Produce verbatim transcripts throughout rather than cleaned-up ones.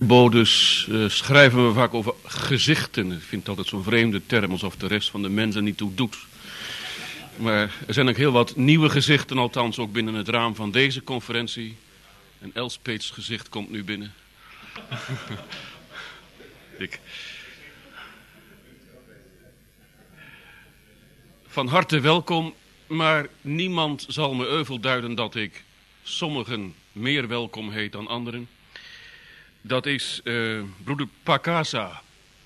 bodes uh, schrijven we vaak over gezichten. Ik vind het altijd zo'n vreemde term, alsof de rest van de mensen niet toe doet. Maar er zijn ook heel wat nieuwe gezichten, althans ook binnen het raam van deze conferentie. En Elspeets gezicht komt nu binnen. Ik. Van harte welkom, maar niemand zal me euvel duiden dat ik sommigen meer welkom heet dan anderen. Dat is uh, broeder Pakasa.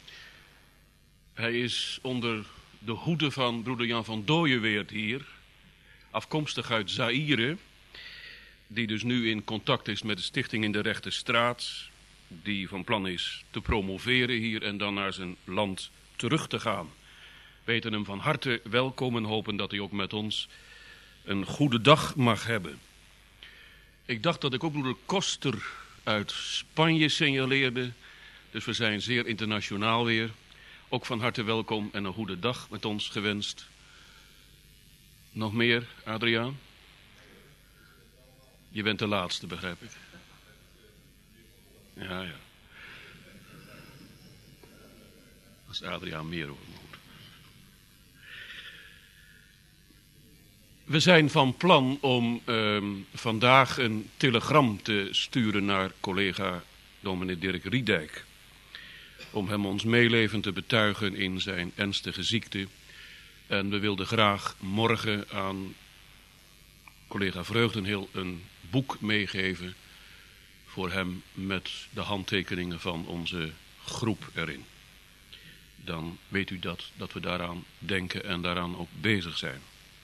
Hij is onder de hoede van broeder Jan van Dooyeweerd hier, afkomstig uit Zaïre, die dus nu in contact is met de stichting in de Rechte Straat, die van plan is te promoveren hier en dan naar zijn land terug te gaan. We heten hem van harte welkom en hopen dat hij ook met ons een goede dag mag hebben. Ik dacht dat ik ook broeder Koster uit Spanje signaleerde, dus we zijn zeer internationaal weer. Ook van harte welkom en een goede dag met ons gewenst. Nog meer, Adriaan? Je bent de laatste, begrijp ik. Ja, ja. Als Adriaan meer hoort. We zijn van plan om uh, vandaag een telegram te sturen naar collega dominee Dirk Riedijk. Om hem ons meeleven te betuigen in zijn ernstige ziekte. En we wilden graag morgen aan collega Vreugdenhil een boek meegeven voor hem met de handtekeningen van onze groep erin. Dan weet u dat, dat we daaraan denken en daaraan ook bezig zijn.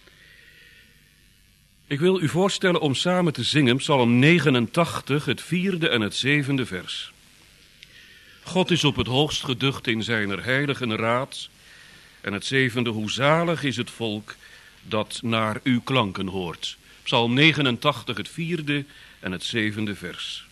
Ik wil u voorstellen om samen te zingen Psalm negenentachtig, het vierde en het zevende vers. God is op het hoogst geducht in zijner heiligen raad. En het zevende, hoe zalig is het volk dat naar uw klanken hoort. Psalm negenentachtig, het vierde en het zevende vers.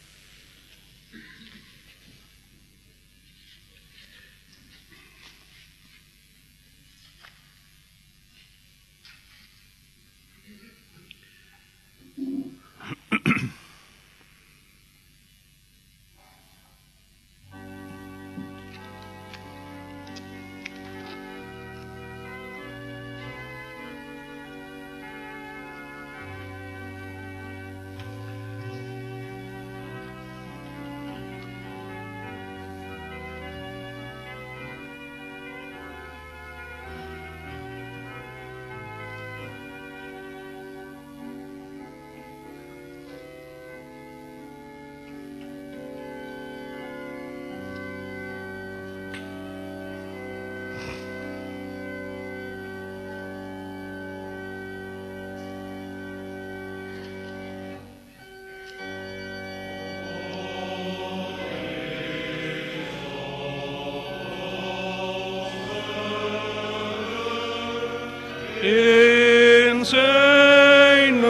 In zijn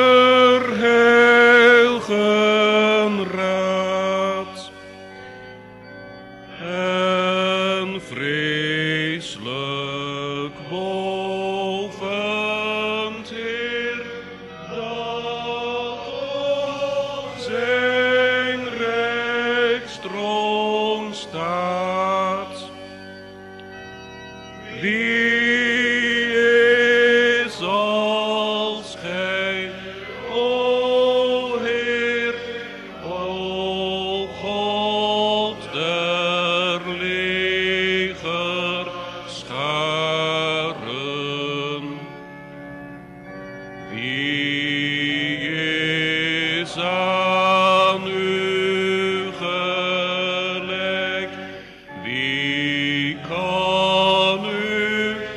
heilige raad en vreselijk boven het Heer dat op zijn rechtstroon staat. Wie Wie kan u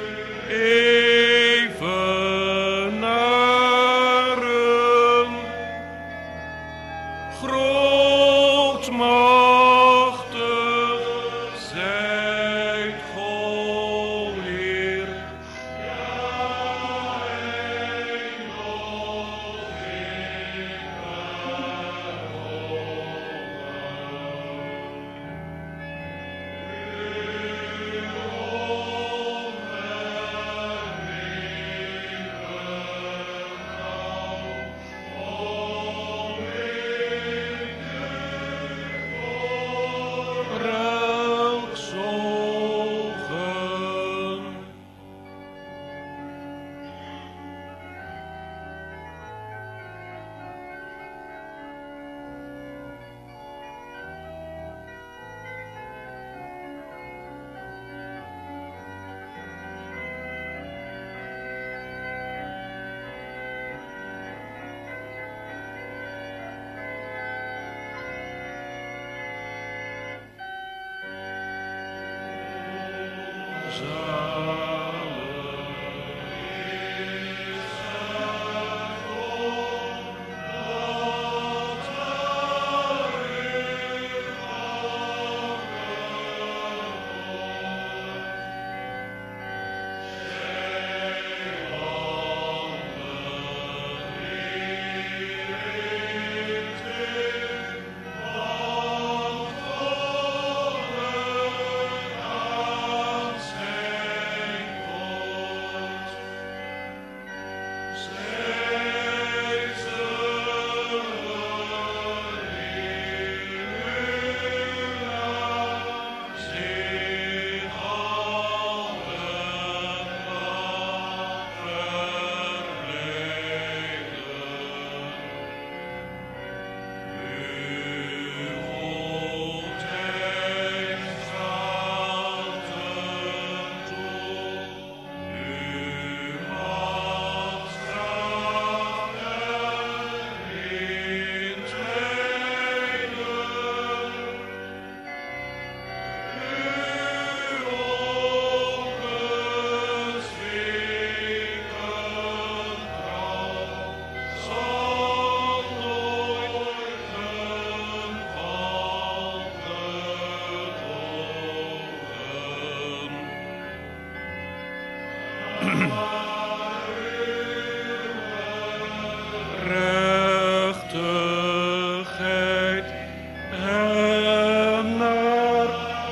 en naar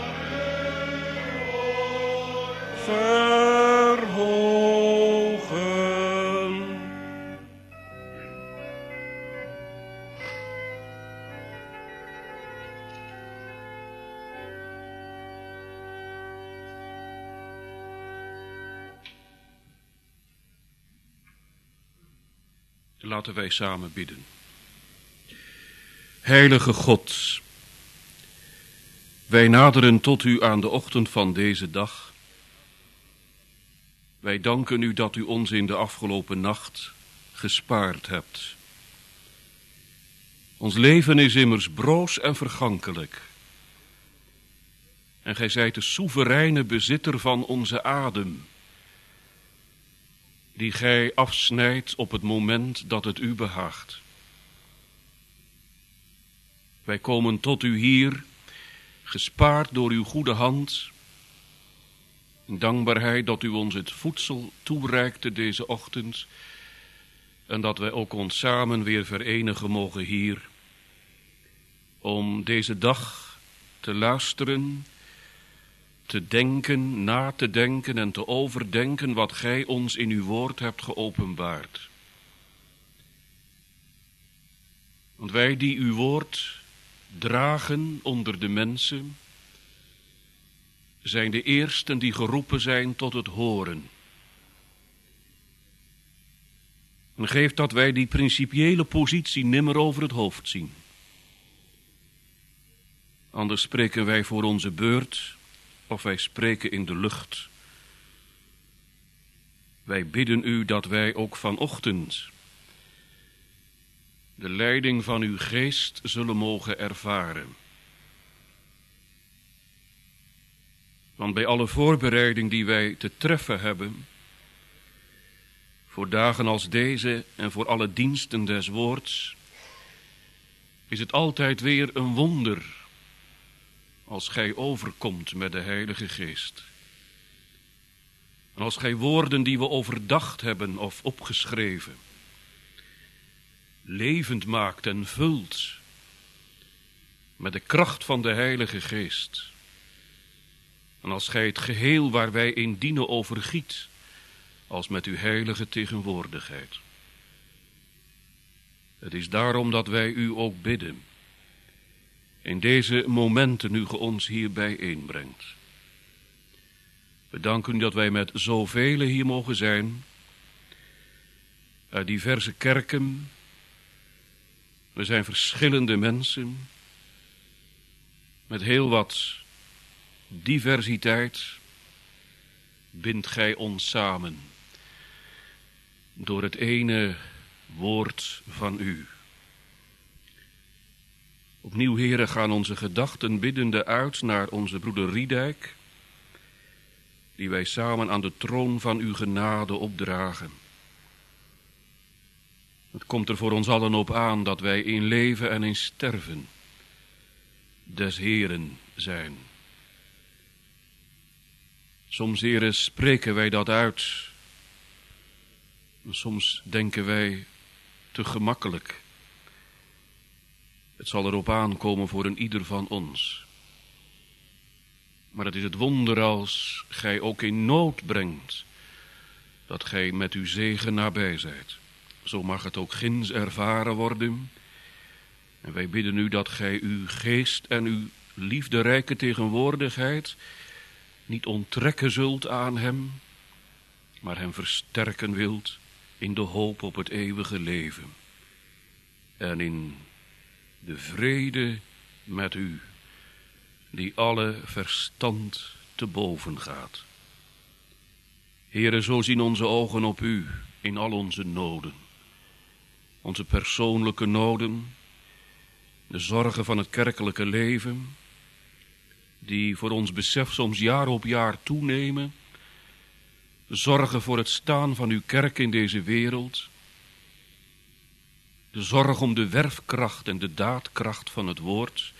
verhogen. Laten wij samen bidden. Heilige God, wij naderen tot u aan de ochtend van deze dag. Wij danken u dat u ons in de afgelopen nacht gespaard hebt. Ons leven is immers broos en vergankelijk. En gij zijt de soevereine bezitter van onze adem, die gij afsnijdt op het moment dat het u behaagt. Wij komen tot u hier, gespaard door uw goede hand, in dankbaarheid dat u ons het voedsel toereikte deze ochtend, en dat wij ook ons samen weer verenigen mogen hier, om deze dag te luisteren, te denken, na te denken en te overdenken wat gij ons in uw woord hebt geopenbaard. Want wij die uw woord dragen onder de mensen, zijn de eersten die geroepen zijn tot het horen. En geef dat wij die principiële positie nimmer over het hoofd zien. Anders spreken wij voor onze beurt, of wij spreken in de lucht. Wij bidden u dat wij ook vanochtend de leiding van uw geest zullen mogen ervaren. Want bij alle voorbereiding die wij te treffen hebben, voor dagen als deze en voor alle diensten des woords, is het altijd weer een wonder als gij overkomt met de Heilige Geest. En als gij woorden die we overdacht hebben of opgeschreven, levend maakt en vult met de kracht van de Heilige Geest. En als gij het geheel waar wij in dienen overgiet, als met uw heilige tegenwoordigheid. Het is daarom dat wij u ook bidden, in deze momenten u ge ons hier bijeenbrengt. We danken u dat wij met zoveel hier mogen zijn, uit diverse kerken. We zijn verschillende mensen, met heel wat diversiteit bindt gij ons samen door het ene woord van u. Opnieuw, Heere, gaan onze gedachten biddende uit naar onze broeder Riedijk, die wij samen aan de troon van uw genade opdragen. Het komt er voor ons allen op aan dat wij in leven en in sterven des Heeren zijn. Soms, Heere, spreken wij dat uit. Soms denken wij te gemakkelijk. Het zal erop aankomen voor een ieder van ons. Maar het is het wonder als gij ook in nood brengt, dat gij met uw zegen nabij zijt. Zo mag het ook ginds ervaren worden. En wij bidden u dat gij uw geest en uw liefderijke tegenwoordigheid niet onttrekken zult aan hem, maar hem versterken wilt in de hoop op het eeuwige leven. En in de vrede met u, die alle verstand te boven gaat. Heere, zo zien onze ogen op u in al onze noden. Onze persoonlijke noden, de zorgen van het kerkelijke leven, die voor ons besef soms jaar op jaar toenemen. De zorgen voor het staan van uw kerk in deze wereld. De zorg om de werfkracht en de daadkracht van het woord.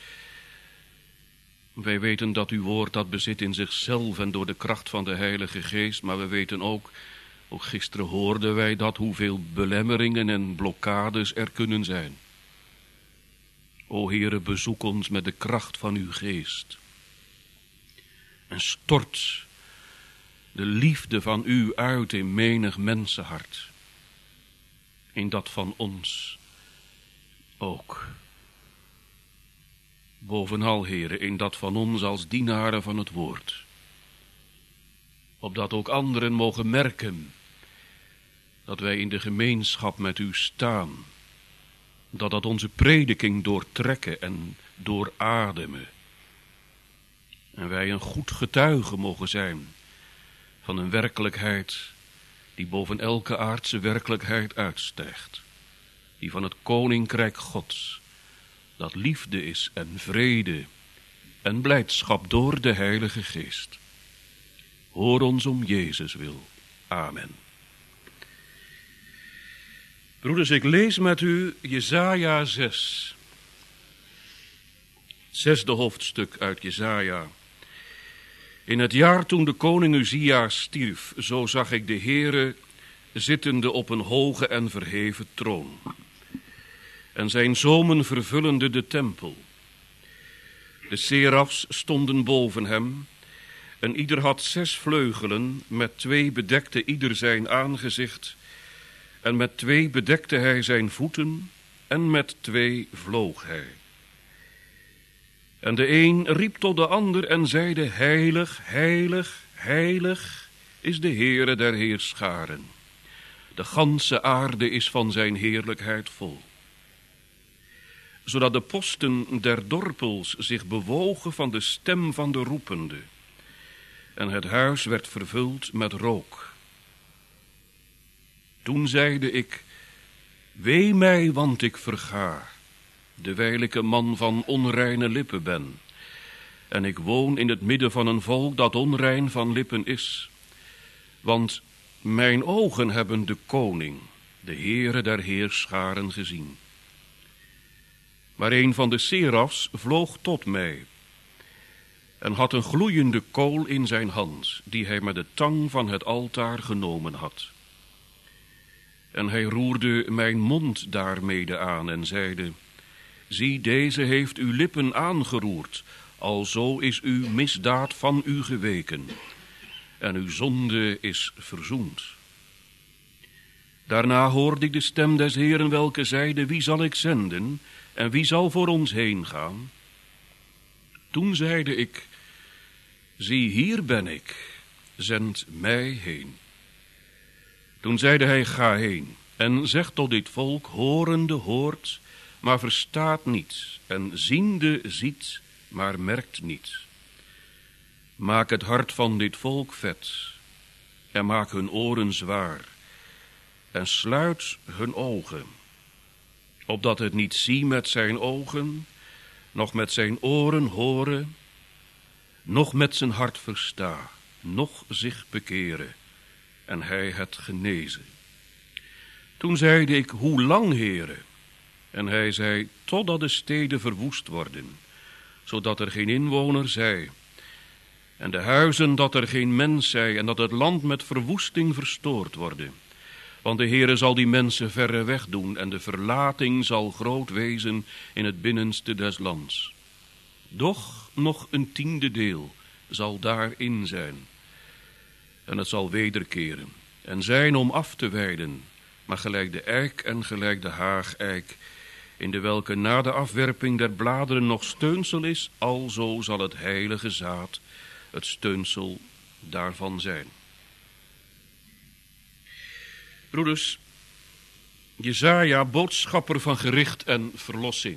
Wij weten dat uw woord dat bezit in zichzelf en door de kracht van de Heilige Geest. Maar we weten ook, ook gisteren hoorden wij dat, hoeveel belemmeringen en blokkades er kunnen zijn. O Heere, bezoek ons met de kracht van uw geest. En stort de liefde van u uit in menig mensenhart. In dat van ons ook. Bovenal, Heere, in dat van ons als dienaren van het woord. Opdat ook anderen mogen merken dat wij in de gemeenschap met u staan. Dat dat onze prediking doortrekken en doorademen. En wij een goed getuige mogen zijn van een werkelijkheid die boven elke aardse werkelijkheid uitstijgt. Die van het koninkrijk Gods, dat liefde is en vrede en blijdschap door de Heilige Geest. Hoor ons om Jezus wil. Amen. Broeders, ik lees met u Jesaja zes. Het zesde hoofdstuk uit Jesaja. In het jaar toen de koning Uzia stierf, zo zag ik de Heere zittende op een hoge en verheven troon. En zijn zomen vervullende de tempel. De serafs stonden boven hem, en ieder had zes vleugelen, met twee bedekte ieder zijn aangezicht, en met twee bedekte hij zijn voeten, en met twee vloog hij. En de een riep tot de ander en zeide, heilig, heilig, heilig is de Heere der heerscharen. De ganse aarde is van zijn heerlijkheid vol. Zodat de posten der dorpels zich bewogen van de stem van de roepende. En het huis werd vervuld met rook. Toen zeide ik, wee mij, want ik verga, dewijl ik een man van onreine lippen ben. En ik woon in het midden van een volk dat onrein van lippen is. Want mijn ogen hebben de koning, de Heere der heerscharen, gezien. Maar een van de serafs vloog tot mij en had een gloeiende kool in zijn hand, die hij met de tang van het altaar genomen had. En hij roerde mijn mond daarmede aan en zeide, zie, deze heeft uw lippen aangeroerd, alzo is uw misdaad van u geweken, en uw zonde is verzoend. Daarna hoorde ik de stem des Heeren, welke zeide, wie zal ik zenden, en wie zal voor ons heen gaan? Toen zeide ik, zie, hier ben ik, zend mij heen. Toen zeide hij, ga heen, en zeg tot dit volk, horende hoort, maar verstaat niet, en ziende ziet, maar merkt niet. Maak het hart van dit volk vet, en maak hun oren zwaar, en sluit hun ogen, opdat het niet zie met zijn ogen, noch met zijn oren horen, noch met zijn hart versta, noch zich bekeren, en hij het genezen. Toen zeide ik, hoe lang, Heere? En hij zei, totdat de steden verwoest worden, zodat er geen inwoner zij, en de huizen dat er geen mens zij, en dat het land met verwoesting verstoord worden. Want de Heere zal die mensen verre weg doen, en de verlating zal groot wezen in het binnenste des lands. Doch nog een tiende deel zal daarin zijn, en het zal wederkeren, en zijn om af te weiden, maar gelijk de eik en gelijk de haageik, in de welke na de afwerping der bladeren nog steunsel is, alzo zal het heilige zaad het steunsel daarvan zijn. Broeders, Jesaja, boodschapper van gericht en verlossing.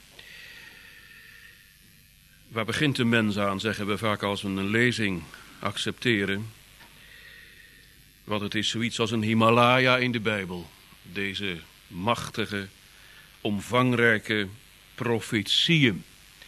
Waar begint de mens aan, zeggen we vaak als we een lezing accepteren. Want het is zoiets als een Himalaya in de Bijbel. Deze machtige, omvangrijke profetieën.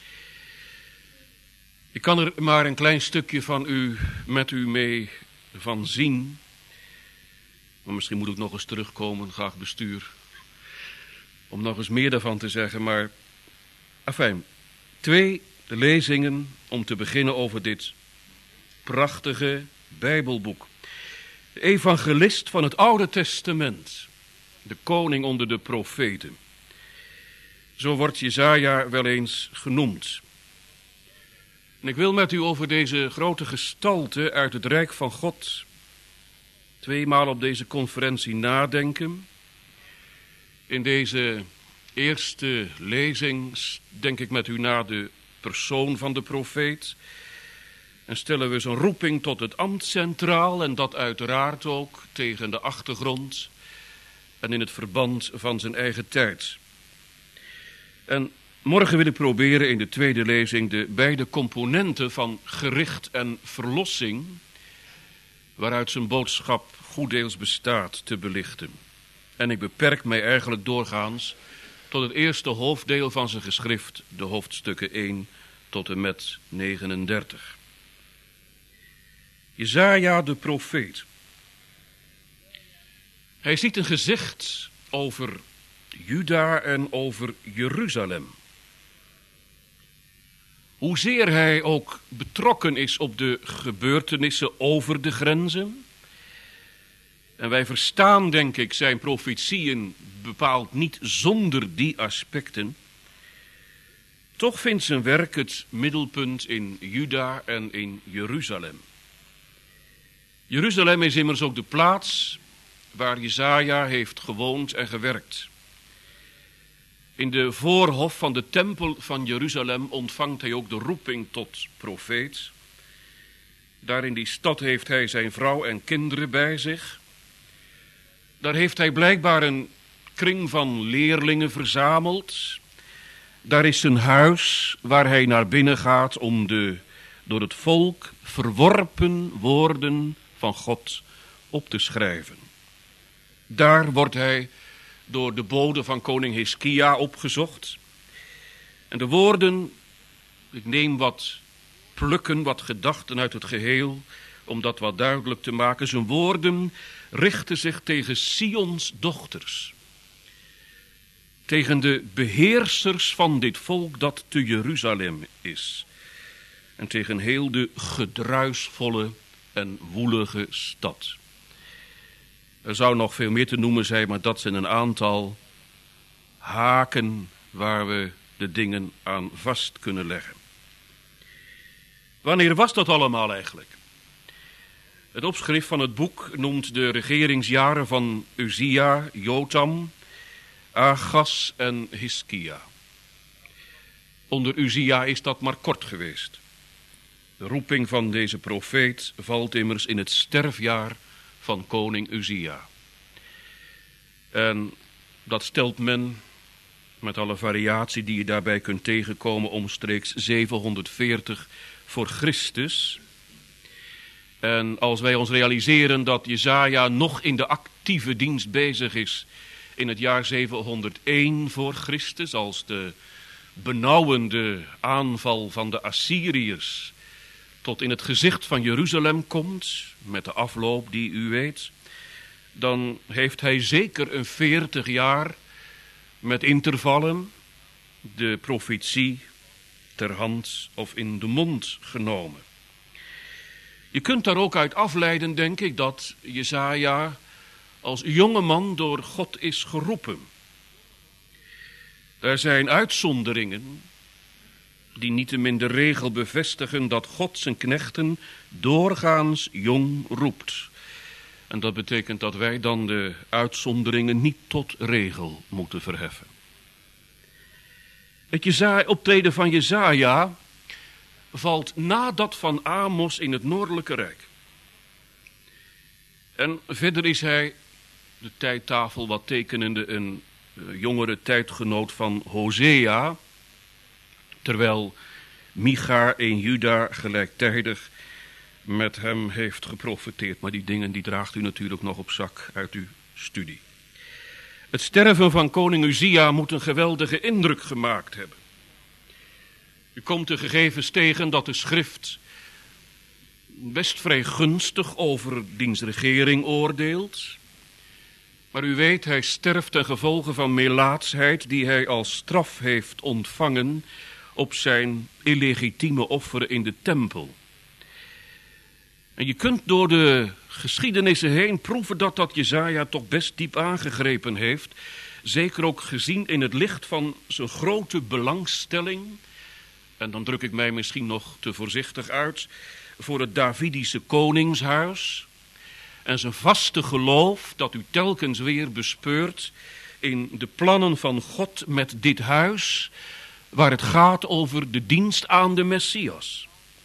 Ik kan er maar een klein stukje van u, met u mee van zien. Maar misschien moet ik nog eens terugkomen, graag bestuur, om nog eens meer daarvan te zeggen. Maar, afijn, twee lezingen om te beginnen over dit prachtige Bijbelboek. De evangelist van het Oude Testament, de koning onder de profeten. Zo wordt Jesaja wel eens genoemd. En ik wil met u over deze grote gestalte uit het Rijk van God tweemaal op deze conferentie nadenken. In deze eerste lezing denk ik met u na de persoon van de profeet. En stellen we zijn roeping tot het ambt centraal en dat uiteraard ook tegen de achtergrond en in het verband van zijn eigen tijd. En morgen wil ik proberen in de tweede lezing de beide componenten van gericht en verlossing, waaruit zijn boodschap goeddeels bestaat, te belichten. En ik beperk mij eigenlijk doorgaans tot het eerste hoofddeel van zijn geschrift, de hoofdstukken één tot en met negenendertig. Jesaja de profeet. Hij ziet een gezicht over Juda en over Jeruzalem. Hoezeer hij ook betrokken is op de gebeurtenissen over de grenzen. En wij verstaan, denk ik, zijn profetieën bepaald niet zonder die aspecten. Toch vindt zijn werk het middelpunt in Juda en in Jeruzalem. Jeruzalem is immers ook de plaats waar Jesaja heeft gewoond en gewerkt. In de voorhof van de tempel van Jeruzalem ontvangt hij ook de roeping tot profeet. Daar in die stad heeft hij zijn vrouw en kinderen bij zich. Daar heeft hij blijkbaar een kring van leerlingen verzameld. Daar is zijn huis waar hij naar binnen gaat om de door het volk verworpen woorden van God op te schrijven. Daar wordt hij door de bode van koning Hiskia opgezocht. En de woorden, ik neem wat plukken, wat gedachten uit het geheel, om dat wat duidelijk te maken. Zijn woorden richten zich tegen Sions dochters. Tegen de beheersers van dit volk dat te Jeruzalem is. En tegen heel de gedruisvolle en woelige stad. Er zou nog veel meer te noemen zijn, maar dat zijn een aantal haken waar we de dingen aan vast kunnen leggen. Wanneer was dat allemaal eigenlijk? Het opschrift van het boek noemt de regeringsjaren van Uzia, Jotam, Achaz en Hiskia. Onder Uzia is dat maar kort geweest. De roeping van deze profeet valt immers in het sterfjaar van koning Uzia. En dat stelt men, met alle variatie die je daarbij kunt tegenkomen, omstreeks zevenhonderdveertig voor Christus. En als wij ons realiseren dat Jesaja nog in de actieve dienst bezig is in het jaar zevenhonderdéén voor Christus, als de benauwende aanval van de Assyriërs tot in het gezicht van Jeruzalem komt, met de afloop die u weet, dan heeft hij zeker een veertig jaar met intervallen de profetie ter hand of in de mond genomen. Je kunt daar ook uit afleiden, denk ik, dat Jesaja als jonge man door God is geroepen. Er zijn uitzonderingen die niettemin de regel bevestigen dat God zijn knechten doorgaans jong roept. En dat betekent dat wij dan de uitzonderingen niet tot regel moeten verheffen. Het Jesaja, optreden van Jesaja valt na dat van Amos in het noordelijke rijk. En verder is hij, de tijdtafel wat tekenende, een jongere tijdgenoot van Hosea, terwijl Micha in Juda gelijktijdig met hem heeft geprofeteerd. Maar die dingen die draagt u natuurlijk nog op zak uit uw studie. Het sterven van koning Uzia moet een geweldige indruk gemaakt hebben. U komt de gegevens tegen dat de schrift best vrij gunstig over diens regering oordeelt. Maar u weet, hij sterft ten gevolge van melaatsheid die hij als straf heeft ontvangen op zijn illegitieme offeren in de tempel. En je kunt door de geschiedenissen heen proeven dat dat Jesaja toch best diep aangegrepen heeft. zeker ook gezien in het licht van zijn grote belangstelling, en dan druk ik mij misschien nog te voorzichtig uit, voor het Davidische koningshuis en zijn vaste geloof dat u telkens weer bespeurt in de plannen van God met dit huis, waar het gaat over de dienst aan de Messias.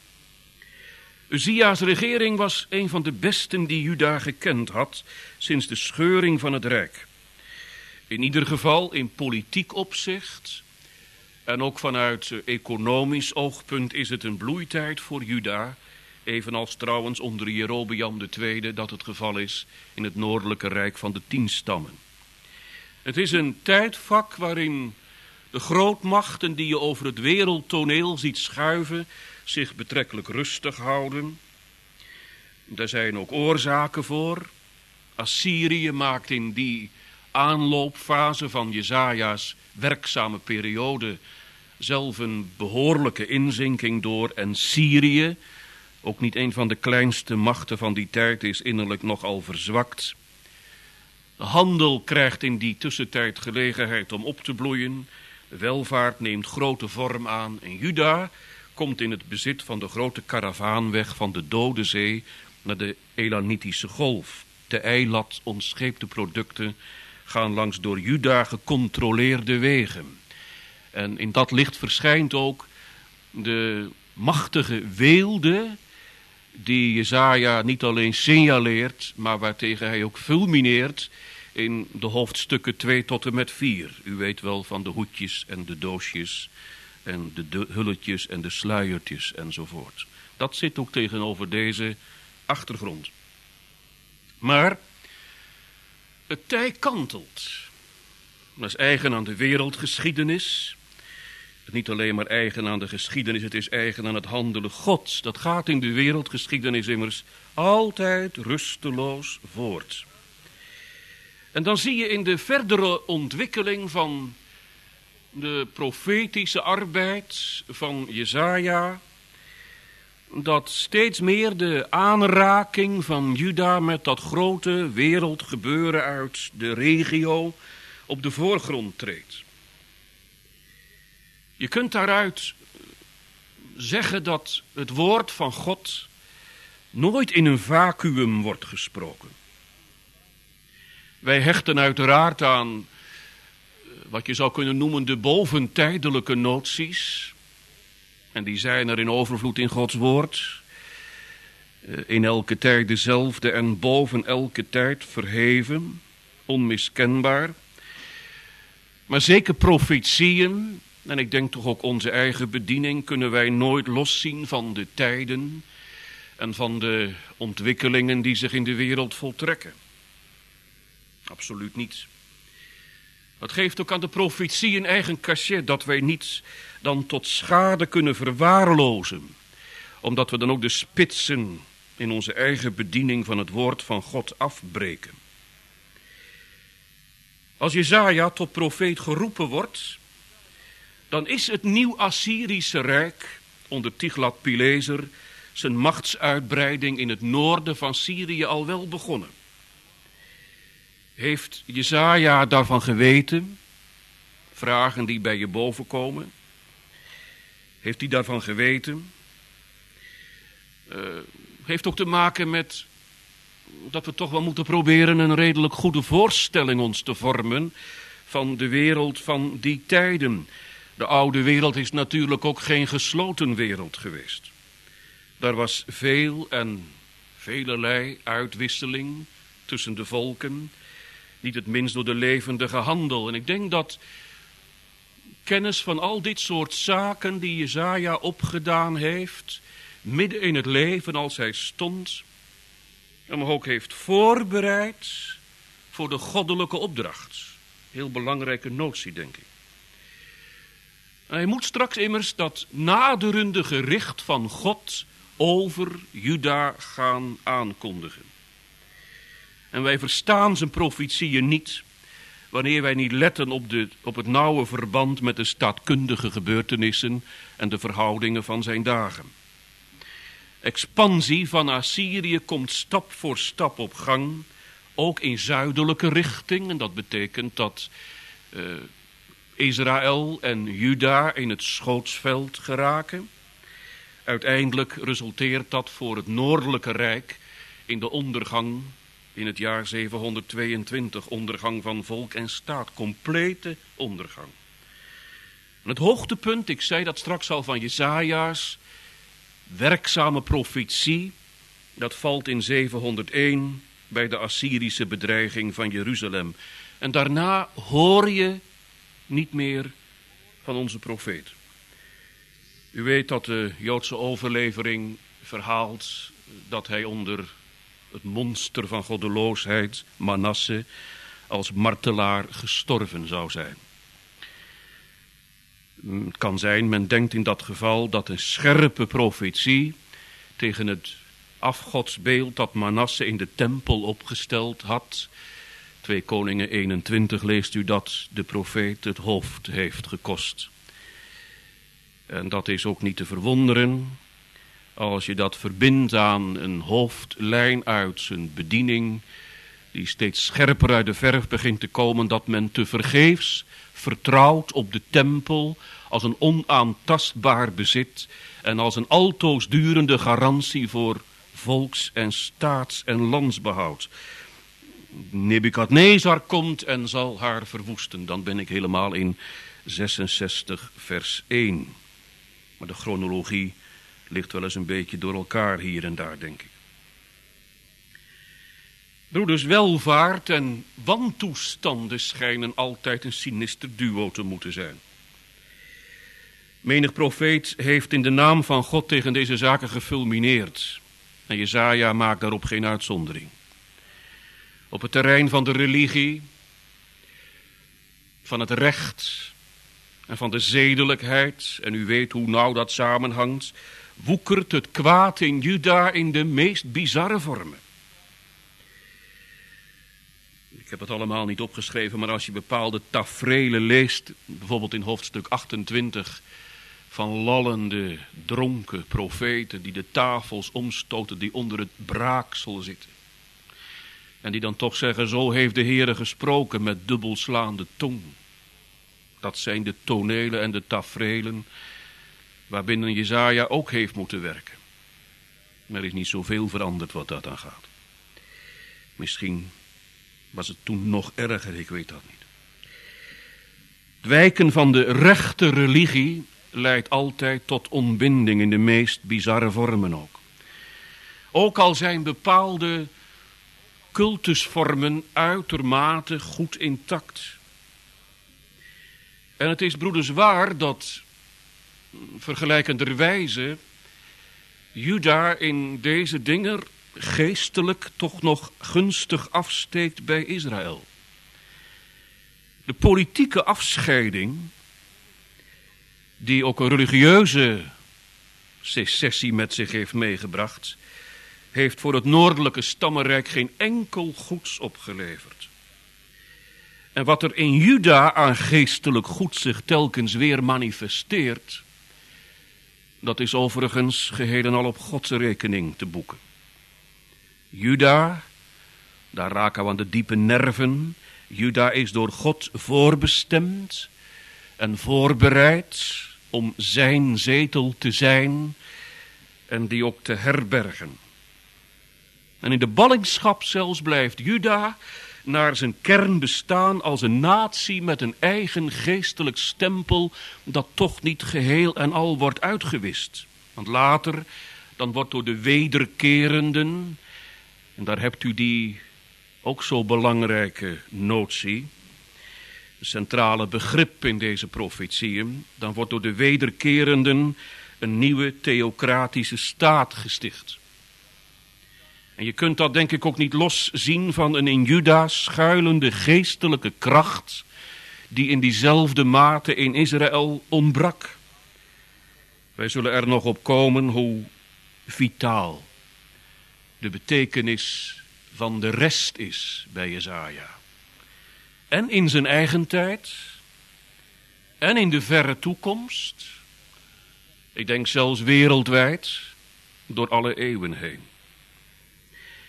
Uzia's regering was een van de besten die Juda gekend had sinds de scheuring van het rijk. In ieder geval in politiek opzicht en ook vanuit economisch oogpunt is het een bloeitijd voor Juda, evenals trouwens onder Jerobeam de Tweede dat het geval is in het noordelijke rijk van de tien stammen. Het is een tijdvak waarin de grootmachten die je over het wereldtoneel ziet schuiven zich betrekkelijk rustig houden. Daar zijn ook oorzaken voor. Assyrië maakt in die aanloopfase van Jesaja's werkzame periode zelf een behoorlijke inzinking door. En Syrië, ook niet een van de kleinste machten van die tijd, is innerlijk nogal verzwakt. De handel krijgt in die tussentijd gelegenheid om op te bloeien. De welvaart neemt grote vorm aan en Juda komt in het bezit van de grote karavaanweg van de Dode Zee naar de Elanitische Golf. De Eilat ontscheepte producten gaan langs door Juda gecontroleerde wegen. En in dat licht verschijnt ook de machtige weelde die Jesaja niet alleen signaleert, maar waartegen hij ook fulmineert in de hoofdstukken twee tot en met vier. U weet wel van de hoedjes en de doosjes en de, de hulletjes en de sluiertjes enzovoort. Dat zit ook tegenover deze achtergrond. Maar het tij kantelt. Dat is eigen aan de wereldgeschiedenis. Niet alleen maar eigen aan de geschiedenis, het is eigen aan het handelen Gods. Dat gaat in de wereldgeschiedenis immers altijd rusteloos voort. En dan zie je in de verdere ontwikkeling van de profetische arbeid van Jesaja dat steeds meer de aanraking van Juda met dat grote wereldgebeuren uit de regio op de voorgrond treedt. Je kunt daaruit zeggen dat het woord van God nooit in een vacuüm wordt gesproken. Wij hechten uiteraard aan wat je zou kunnen noemen de boventijdelijke noties. En die zijn er in overvloed in Gods woord. In elke tijd dezelfde en boven elke tijd verheven, onmiskenbaar. Maar zeker profetieën, en ik denk toch ook onze eigen bediening, kunnen wij nooit loszien van de tijden en van de ontwikkelingen die zich in de wereld voltrekken. Absoluut niet. Dat geeft ook aan de profetie een eigen cachet, dat wij niets dan tot schade kunnen verwaarlozen, omdat we dan ook de spitsen in onze eigen bediening van het woord van God afbreken. Als Jesaja tot profeet geroepen wordt, dan is het Nieuw-Assyrische Rijk onder Tiglat-Pileser zijn machtsuitbreiding in het noorden van Syrië al wel begonnen. Heeft Jesaja daarvan geweten? Vragen die bij je boven komen. Heeft hij daarvan geweten? Uh, heeft ook te maken met dat we toch wel moeten proberen een redelijk goede voorstelling ons te vormen van de wereld van die tijden. De oude wereld is natuurlijk ook geen gesloten wereld geweest. Daar was veel en velerlei uitwisseling tussen de volken, niet het minst door de levendige handel. En ik denk dat kennis van al dit soort zaken die Jesaja opgedaan heeft, midden in het leven als hij stond, hem ook heeft voorbereid voor de goddelijke opdracht. Heel belangrijke notie, denk ik. En hij moet straks immers dat naderende gericht van God over Juda gaan aankondigen. En wij verstaan zijn profetieën niet wanneer wij niet letten op, de, op het nauwe verband met de staatkundige gebeurtenissen en de verhoudingen van zijn dagen. Expansie van Assyrië komt stap voor stap op gang, ook in zuidelijke richting. En dat betekent dat uh, Israël en Juda in het schootsveld geraken. Uiteindelijk resulteert dat voor het noordelijke rijk in de ondergang in het jaar zevenhonderdtweeëntwintig. Ondergang van volk en staat. Complete ondergang. En het hoogtepunt, ik zei dat straks al, van Jesaja's werkzame profetie, dat valt in zevenhonderdéén bij de Assyrische bedreiging van Jeruzalem. En daarna hoor je niet meer van onze profeet. U weet dat de Joodse overlevering verhaalt dat hij onder het monster van goddeloosheid, Manasse, als martelaar gestorven zou zijn. Het kan zijn, men denkt in dat geval dat een scherpe profetie tegen het afgodsbeeld dat Manasse in de tempel opgesteld had. twee Koningen eenentwintig leest u dat de profeet het hoofd heeft gekost. En dat is ook niet te verwonderen als je dat verbindt aan een hoofdlijn uit zijn bediening, die steeds scherper uit de verf begint te komen, dat men tevergeefs vertrouwt op de tempel als een onaantastbaar bezit en als een altoos durende garantie voor volks- en staats- en landsbehoud. Nebukadnezar komt en zal haar verwoesten. Dan ben ik helemaal in zesenzestig vers één. Maar de chronologie ligt wel eens een beetje door elkaar hier en daar, denk ik. Broeders, welvaart en wantoestanden schijnen altijd een sinister duo te moeten zijn. Menig profeet heeft in de naam van God tegen deze zaken gefulmineerd. En Jesaja maakt daarop geen uitzondering. Op het terrein van de religie, van het recht en van de zedelijkheid, en u weet hoe nauw dat samenhangt, woekert het kwaad in Juda in de meest bizarre vormen. Ik heb het allemaal niet opgeschreven, maar als je bepaalde taferelen leest, bijvoorbeeld in hoofdstuk achtentwintig, van lallende, dronken profeten die de tafels omstoten, die onder het braaksel zitten. En die dan toch zeggen, zo heeft de Heere gesproken met dubbelslaande tong. Dat zijn de tonelen en de taferelen waarbinnen Jesaja ook heeft moeten werken. Er is niet zoveel veranderd wat dat aangaat. Misschien was het toen nog erger, ik weet dat niet. Het wijken van de rechte religie leidt altijd tot ontbinding in de meest bizarre vormen ook. Ook al zijn bepaalde cultusvormen uitermate goed intact. En het is, broeders, waar dat vergelijkenderwijze Juda in deze dingen geestelijk toch nog gunstig afsteekt bij Israël. De politieke afscheiding, die ook een religieuze secessie met zich heeft meegebracht, heeft voor het noordelijke stammenrijk geen enkel goeds opgeleverd. En wat er in Juda aan geestelijk goed zich telkens weer manifesteert, dat is overigens geheel en al op Gods rekening te boeken. Juda, daar raken we aan de diepe nerven. Juda is door God voorbestemd en voorbereid om zijn zetel te zijn en die ook te herbergen. En in de ballingschap zelfs blijft Juda naar zijn kern bestaan als een natie met een eigen geestelijk stempel dat toch niet geheel en al wordt uitgewist. Want later, dan wordt door de wederkerenden, en daar hebt u die ook zo belangrijke notie, een centrale begrip in deze profetieën, dan wordt door de wederkerenden een nieuwe theocratische staat gesticht. En je kunt dat denk ik ook niet loszien van een in Juda schuilende geestelijke kracht die in diezelfde mate in Israël ontbrak. Wij zullen er nog op komen hoe vitaal de betekenis van de rest is bij Jesaja. En in zijn eigen tijd en in de verre toekomst, ik denk zelfs wereldwijd, door alle eeuwen heen.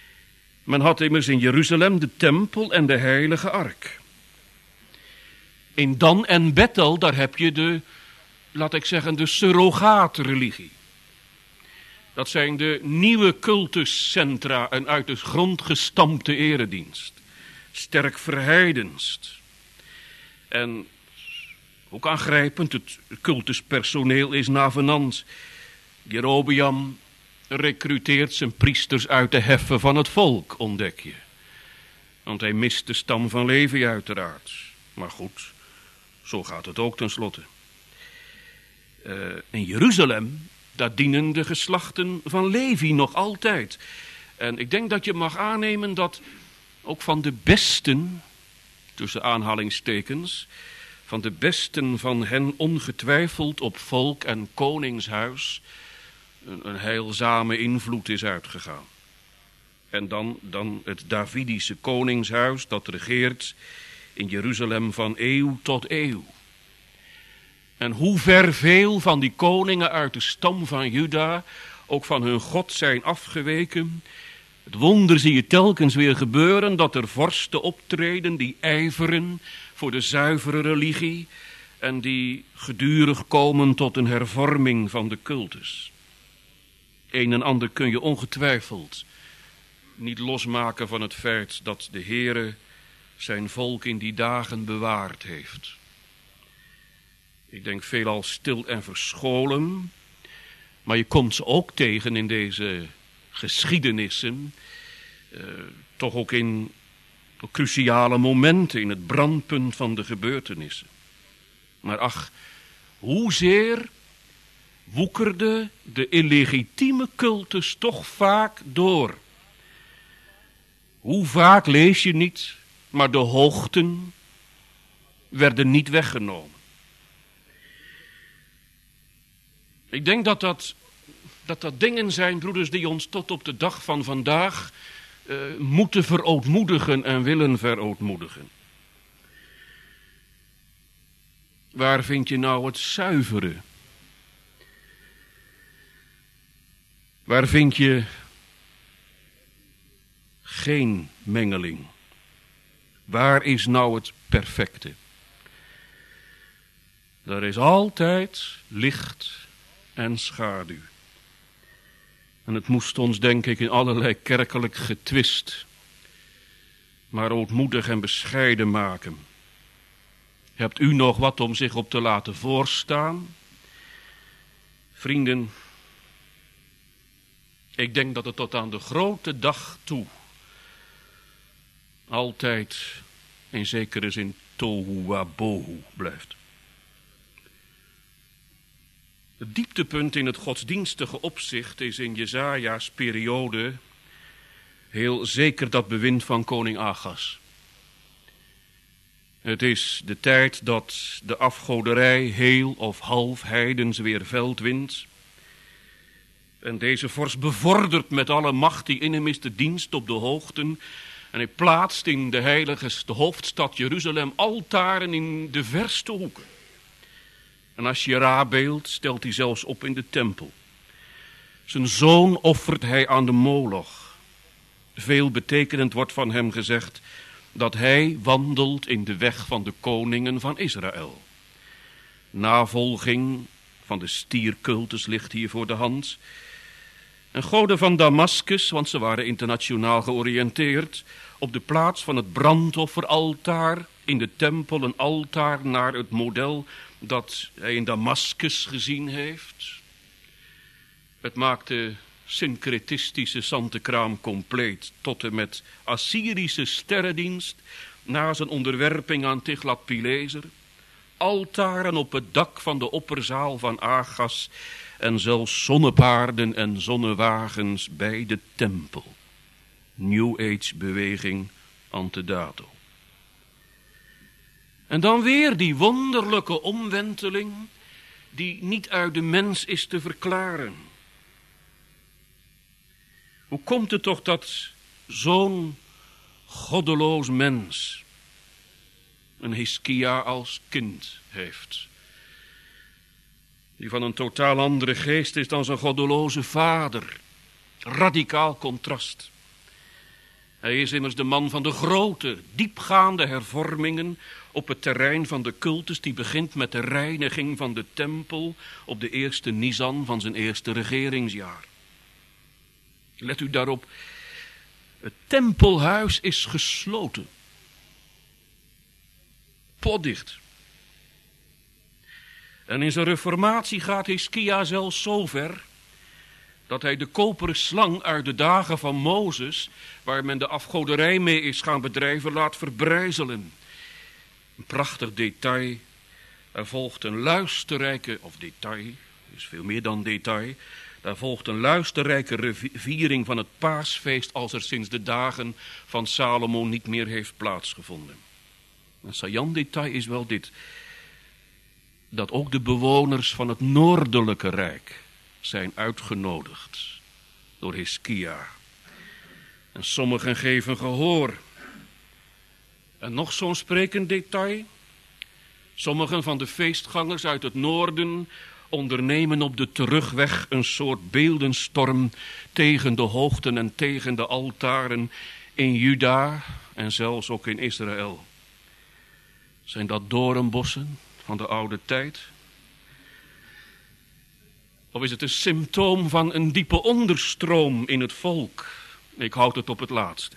Men had immers in Jeruzalem de tempel en de heilige ark. In Dan en Bethel, daar heb je de, laat ik zeggen, de surrogaatreligie. Dat zijn de nieuwe cultuscentra en uit de grond gestampte eredienst. Sterk verheidenst. En ook aangrijpend, het cultuspersoneel is navenant. Jerobeam recruteert zijn priesters uit de heffen van het volk, ontdek je. Want hij mist de stam van Levi uiteraard. Maar goed, zo gaat het ook tenslotte. Uh, in Jeruzalem, daar dienen de geslachten van Levi nog altijd. En ik denk dat je mag aannemen dat ook van de besten, tussen aanhalingstekens, van de besten van hen ongetwijfeld op volk en koningshuis een, een heilzame invloed is uitgegaan. En dan, dan het Davidische koningshuis dat regeert in Jeruzalem van eeuw tot eeuw. En hoe ver veel van die koningen uit de stam van Juda ook van hun God zijn afgeweken. Het wonder zie je telkens weer gebeuren dat er vorsten optreden die ijveren voor de zuivere religie en die gedurig komen tot een hervorming van de cultus. Een en ander kun je ongetwijfeld niet losmaken van het feit dat de Heere zijn volk in die dagen bewaard heeft. Ik denk veelal stil en verscholen, maar je komt ze ook tegen in deze geschiedenissen, uh, toch ook in cruciale momenten, in het brandpunt van de gebeurtenissen. Maar ach, hoezeer woekerde de illegitieme cultus toch vaak door. Hoe vaak lees je niet, maar de hoogten werden niet weggenomen. Ik denk dat dat, dat dat dingen zijn, broeders, die ons tot op de dag van vandaag uh, moeten verootmoedigen en willen verootmoedigen. Waar vind je nou het zuivere? Waar vind je geen mengeling? Waar is nou het perfecte? Er is altijd licht en schaduw. En het moest ons, denk ik, in allerlei kerkelijk getwist, maar ootmoedig en bescheiden maken. Hebt u nog wat om zich op te laten voorstaan? Vrienden, ik denk dat het tot aan de grote dag toe altijd in zekere zin tohu wabohu blijft. Het dieptepunt in het godsdienstige opzicht is in Jesaja's periode heel zeker dat bewind van koning Achaz. Het is de tijd dat de afgoderij heel of half heidens weer veld wint. En deze vorst bevordert met alle macht die in hem is de dienst op de hoogten. En hij plaatst in de heilige de hoofdstad Jeruzalem altaren in de verste hoeken. En als je rabeelt, stelt hij zelfs op in de tempel. Zijn zoon offert hij aan de Moloch. Veel betekenend wordt van hem gezegd dat hij wandelt in de weg van de koningen van Israël. Navolging van de stiercultus ligt hier voor de hand. En goden van Damascus, want ze waren internationaal georiënteerd, op de plaats van het brandofferaltaar in de tempel een altaar naar het model dat hij in Damascus gezien heeft. Het maakte syncretistische zantekraam compleet, tot en met Assyrische sterrendienst, na zijn onderwerping aan Tiglat-Pileser, altaren op het dak van de opperzaal van Achaz en zelfs zonnepaarden en zonnewagens bij de tempel. New Age beweging antedato. En dan weer die wonderlijke omwenteling die niet uit de mens is te verklaren. Hoe komt het toch dat zo'n goddeloos mens een Hiskia als kind heeft? Die van een totaal andere geest is dan zijn goddeloze vader. Radicaal contrast. Hij is immers de man van de grote, diepgaande hervormingen op het terrein van de cultus, die begint met de reiniging van de tempel op de eerste Nisan van zijn eerste regeringsjaar. Let u daarop, het tempelhuis is gesloten. Potdicht. En in zijn reformatie gaat Hiskia zelfs zo ver dat hij de koperen slang uit de dagen van Mozes, waar men de afgoderij mee is gaan bedrijven, laat verbrijzelen. Een prachtig detail. Er volgt een luisterrijke, of detail, is veel meer dan detail. Daar volgt een luisterrijke viering van het paasfeest als er sinds de dagen van Salomo niet meer heeft plaatsgevonden. Een saillant detail is wel dit: dat ook de bewoners van het noordelijke rijk zijn uitgenodigd door Hiskia. En sommigen geven gehoor. En nog zo'n sprekend detail: sommigen van de feestgangers uit het noorden ondernemen op de terugweg een soort beeldenstorm tegen de hoogten en tegen de altaren in Juda en zelfs ook in Israël. Zijn dat doornbossen van de oude tijd? Of is het een symptoom van een diepe onderstroom in het volk? Ik houd het op het laatste.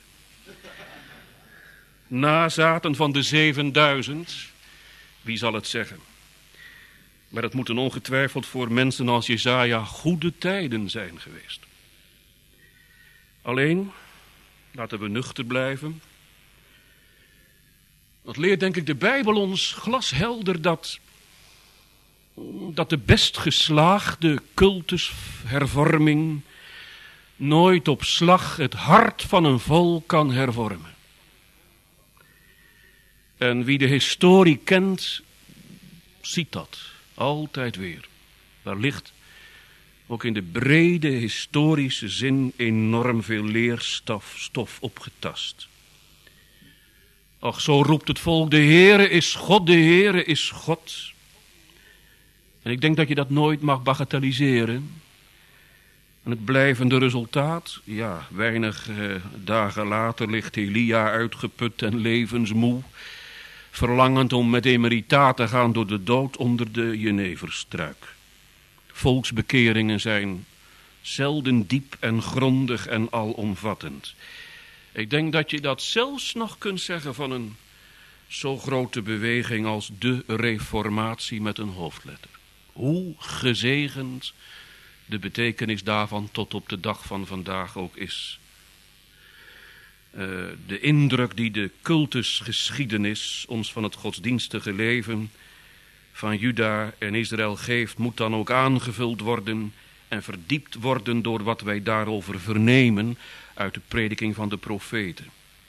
Nazaten van de zevenduizend, wie zal het zeggen? Maar het moeten ongetwijfeld voor mensen als Jesaja goede tijden zijn geweest. Alleen, laten we nuchter blijven. Dat leert denk ik de Bijbel ons glashelder dat, dat de best geslaagde cultushervorming nooit op slag het hart van een volk kan hervormen. En wie de historie kent, ziet dat altijd weer. Daar ligt ook in de brede historische zin enorm veel leerstof stof opgetast. Ach, zo roept het volk: de Heere is God, de Heere is God. En ik denk dat je dat nooit mag bagatelliseren. En het blijvende resultaat, ja, weinig eh, dagen later ligt Elia uitgeput en levensmoe, verlangend om met emeritaat te gaan door de dood onder de jeneverstruik. Volksbekeringen zijn zelden diep en grondig en alomvattend. Ik denk dat je dat zelfs nog kunt zeggen van een zo grote beweging als de Reformatie met een hoofdletter. Hoe gezegend de betekenis daarvan tot op de dag van vandaag ook is. Uh, de indruk die de cultusgeschiedenis ons van het godsdienstige leven van Juda en Israël geeft, moet dan ook aangevuld worden en verdiept worden door wat wij daarover vernemen uit de prediking van de profeten.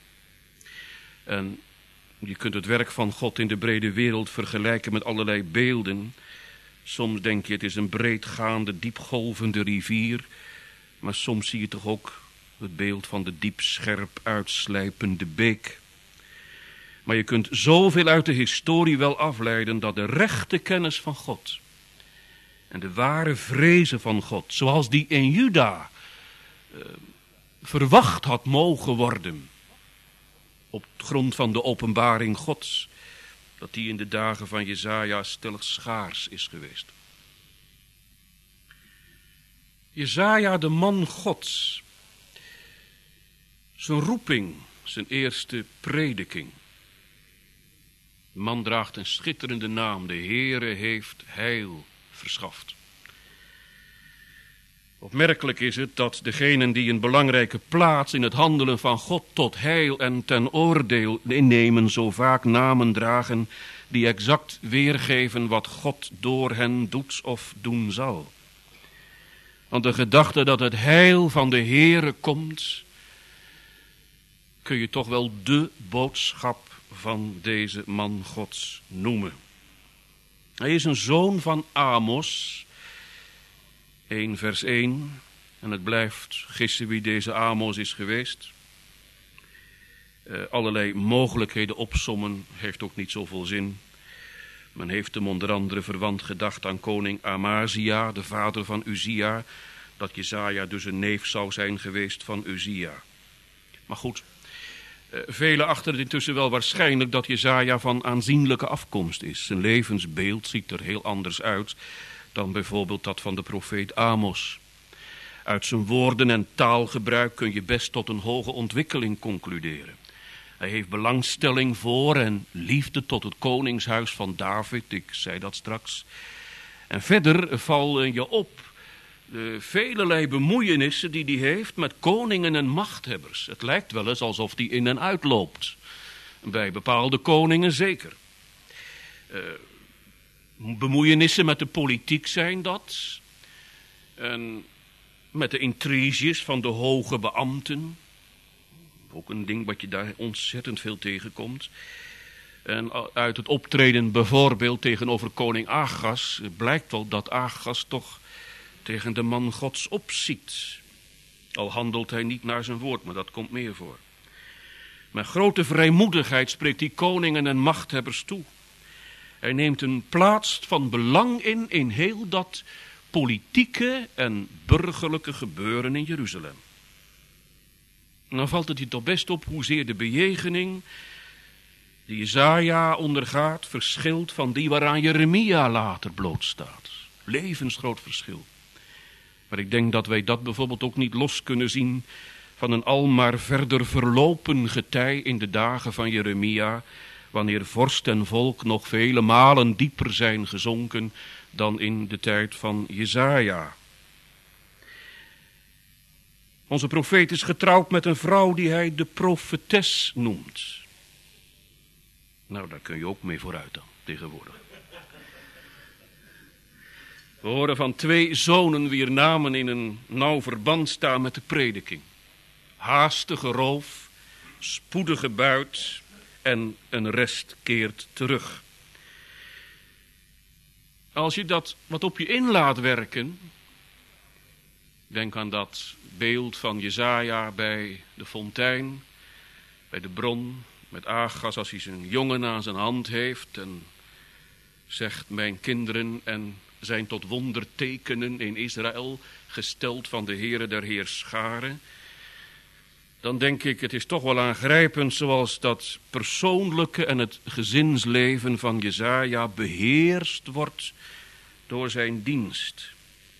En je kunt het werk van God in de brede wereld vergelijken met allerlei beelden. Soms denk je het is een breedgaande, diepgolvende rivier, maar soms zie je toch ook het beeld van de diep scherp uitslijpende beek. Maar je kunt zoveel uit de historie wel afleiden dat de rechte kennis van God en de ware vrezen van God, zoals die in Juda uh, verwacht had mogen worden op grond van de openbaring Gods, dat die in de dagen van Jesaja stellig schaars is geweest. Jesaja, de man Gods, zijn roeping, zijn eerste prediking. De man draagt een schitterende naam: de Heere heeft heil verschaft. Opmerkelijk is het dat degenen die een belangrijke plaats in het handelen van God tot heil en ten oordeel innemen, zo vaak namen dragen die exact weergeven wat God door hen doet of doen zal. Want de gedachte dat het heil van de Heere komt, kun je toch wel de boodschap van deze man Gods noemen. Hij is een zoon van Amos, één vers één, en het blijft gissen wie deze Amos is geweest. Uh, allerlei mogelijkheden opsommen heeft ook niet zoveel zin. Men heeft hem onder andere verwant gedacht aan koning Amazia, de vader van Uzia, dat Jesaja dus een neef zou zijn geweest van Uzia. Maar goed, Uh, velen achten het intussen wel waarschijnlijk dat Jesaja van aanzienlijke afkomst is. Zijn levensbeeld ziet er heel anders uit dan bijvoorbeeld dat van de profeet Amos. Uit zijn woorden en taalgebruik kun je best tot een hoge ontwikkeling concluderen. Hij heeft belangstelling voor en liefde tot het koningshuis van David, ik zei dat straks. En verder vallen je op de velelei bemoeienissen die hij heeft met koningen en machthebbers. Het lijkt wel eens alsof hij in en uitloopt. Bij bepaalde koningen zeker. Uh, bemoeienissen met de politiek zijn dat. En met de intriges van de hoge beambten. Ook een ding wat je daar ontzettend veel tegenkomt. En uit het optreden bijvoorbeeld tegenover koning Agas blijkt wel dat Agas toch tegen de man Gods opziet. Al handelt hij niet naar zijn woord, maar dat komt meer voor. Met grote vrijmoedigheid spreekt hij koningen en machthebbers toe. Hij neemt een plaats van belang in, in heel dat politieke en burgerlijke gebeuren in Jeruzalem. En dan valt het je toch best op hoezeer de bejegening die Jesaja ondergaat verschilt van die waaraan Jeremia later blootstaat. Levensgroot verschil. Maar ik denk dat wij dat bijvoorbeeld ook niet los kunnen zien van een almaar verder verlopen getij in de dagen van Jeremia, wanneer vorst en volk nog vele malen dieper zijn gezonken dan in de tijd van Jesaja. Onze profeet is getrouwd met een vrouw die hij de profetes noemt. Nou, daar kun je ook mee vooruit dan, tegenwoordig. We horen van twee zonen wier namen in een nauw verband staan met de prediking. Haastige roof, spoedige buit en een rest keert terug. Als je dat wat op je in laat werken, denk aan dat beeld van Jesaja bij de fontein, bij de bron, met Agas als hij zijn jongen aan zijn hand heeft en zegt: mijn kinderen en zijn tot wondertekenen in Israël gesteld van de Heere der Heerscharen. Dan denk ik, het is toch wel aangrijpend zoals dat persoonlijke en het gezinsleven van Jesaja beheerst wordt door zijn dienst.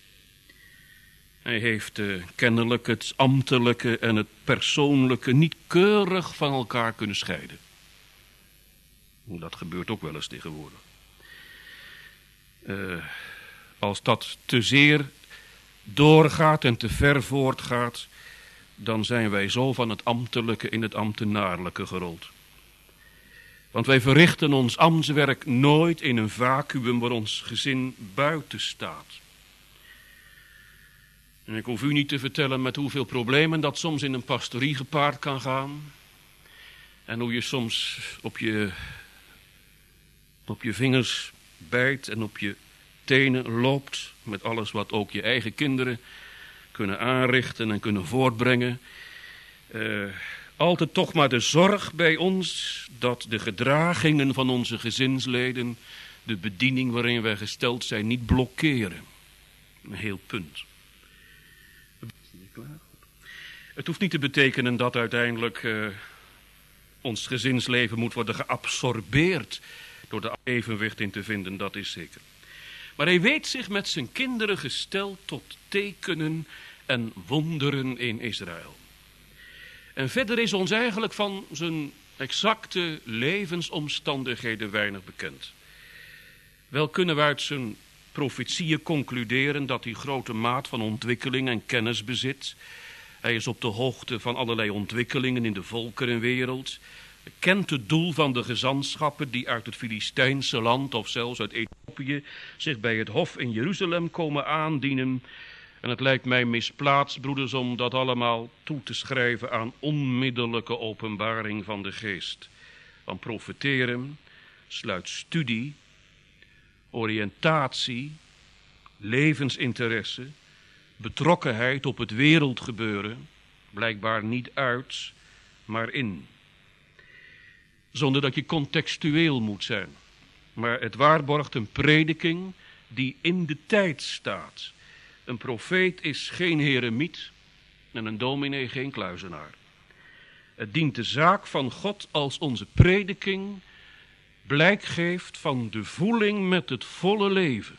Hij heeft uh, kennelijk het ambtelijke en het persoonlijke niet keurig van elkaar kunnen scheiden. Dat gebeurt ook wel eens tegenwoordig. Uh, als dat te zeer doorgaat en te ver voortgaat, dan zijn wij zo van het ambtelijke in het ambtenaarlijke gerold. Want wij verrichten ons ambtswerk nooit in een vacuüm waar ons gezin buiten staat. En ik hoef u niet te vertellen met hoeveel problemen dat soms in een pastorie gepaard kan gaan. En hoe je soms op je, op je vingers bijt en op je tenen loopt. Met alles wat ook je eigen kinderen kunnen aanrichten en kunnen voortbrengen. Uh, altijd toch maar de zorg bij ons dat de gedragingen van onze gezinsleden de bediening waarin wij gesteld zijn niet blokkeren. Een heel punt. Het hoeft niet te betekenen dat uiteindelijk uh, ons gezinsleven moet worden geabsorbeerd door de evenwicht in te vinden, dat is zeker. Maar hij weet zich met zijn kinderen gesteld tot tekenen en wonderen in Israël. En verder is ons eigenlijk van zijn exacte levensomstandigheden weinig bekend. Wel kunnen we uit zijn profetieën concluderen dat hij grote maat van ontwikkeling en kennis bezit. Hij is op de hoogte van allerlei ontwikkelingen in de volkerenwereld. Hij kent het doel van de gezantschappen die uit het Filistijnse land of zelfs uit Ethiopië zich bij het hof in Jeruzalem komen aandienen. En het lijkt mij misplaatst, broeders, om dat allemaal toe te schrijven aan onmiddellijke openbaring van de geest. Want profeteren sluit studie, oriëntatie, levensinteresse, betrokkenheid op het wereldgebeuren blijkbaar niet uit, maar in. Zonder dat je contextueel moet zijn. Maar het waarborgt een prediking die in de tijd staat. Een profeet is geen heremiet en een dominee geen kluizenaar. Het dient de zaak van God als onze prediking blijk geeft van de voeling met het volle leven.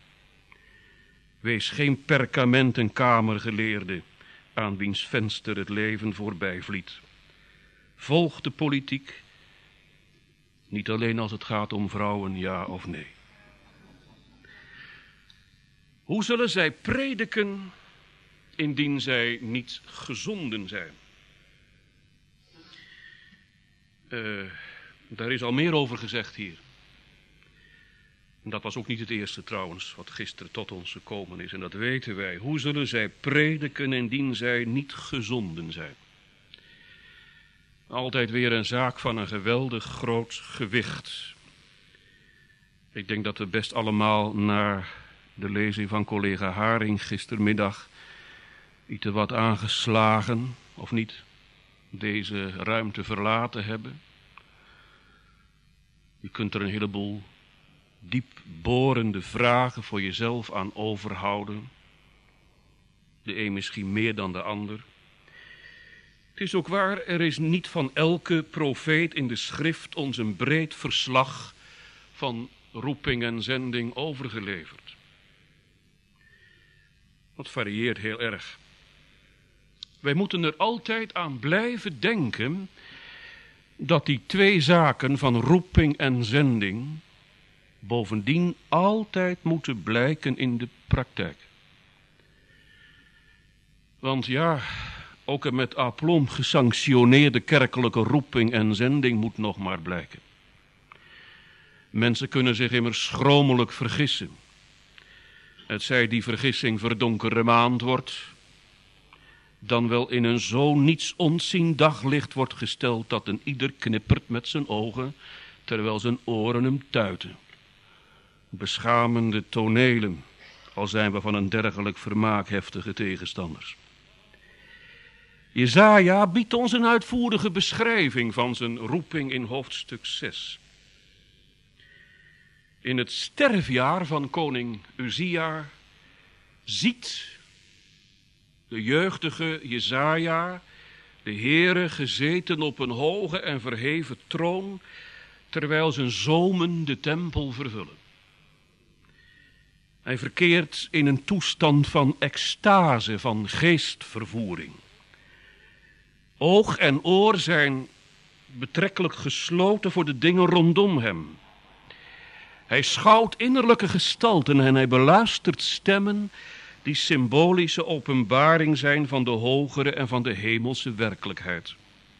Wees geen perkamentenkamergeleerde aan wiens venster het leven voorbij vliet. Volg de politiek, niet alleen als het gaat om vrouwen, ja of nee. Hoe zullen zij prediken indien zij niet gezonden zijn? Uh, daar is al meer over gezegd hier. En dat was ook niet het eerste trouwens, wat gisteren tot ons gekomen is. En dat weten wij. Hoe zullen zij prediken indien zij niet gezonden zijn? Altijd weer een zaak van een geweldig groot gewicht. Ik denk dat we best allemaal naar de lezing van collega Haring gistermiddag iets te wat aangeslagen, of niet, deze ruimte verlaten hebben. Je kunt er een heleboel diep borende vragen voor jezelf aan overhouden. De een misschien meer dan de ander. Het is ook waar, er is niet van elke profeet in de schrift ons een breed verslag van roeping en zending overgeleverd. Dat varieert heel erg. Wij moeten er altijd aan blijven denken dat die twee zaken van roeping en zending bovendien altijd moeten blijken in de praktijk. Want ja, ook een met aplomb gesanctioneerde kerkelijke roeping en zending moet nog maar blijken. Mensen kunnen zich immers schromelijk vergissen. Het zij die vergissing verdonkere wordt, dan wel in een zo niets ontzien daglicht wordt gesteld dat een ieder knippert met zijn ogen, terwijl zijn oren hem tuiten. Beschamende tonelen, al zijn we van een dergelijk vermaak heftige tegenstanders. Jesaja biedt ons een uitvoerige beschrijving van zijn roeping in hoofdstuk zes. In het sterfjaar van koning Uzia ziet de jeugdige Jesaja de Heere gezeten op een hoge en verheven troon, terwijl zijn zomen de tempel vervullen. Hij verkeert in een toestand van extase, van geestvervoering. Oog en oor zijn betrekkelijk gesloten voor de dingen rondom hem. Hij schouwt innerlijke gestalten en hij beluistert stemmen die symbolische openbaring zijn van de hogere en van de hemelse werkelijkheid.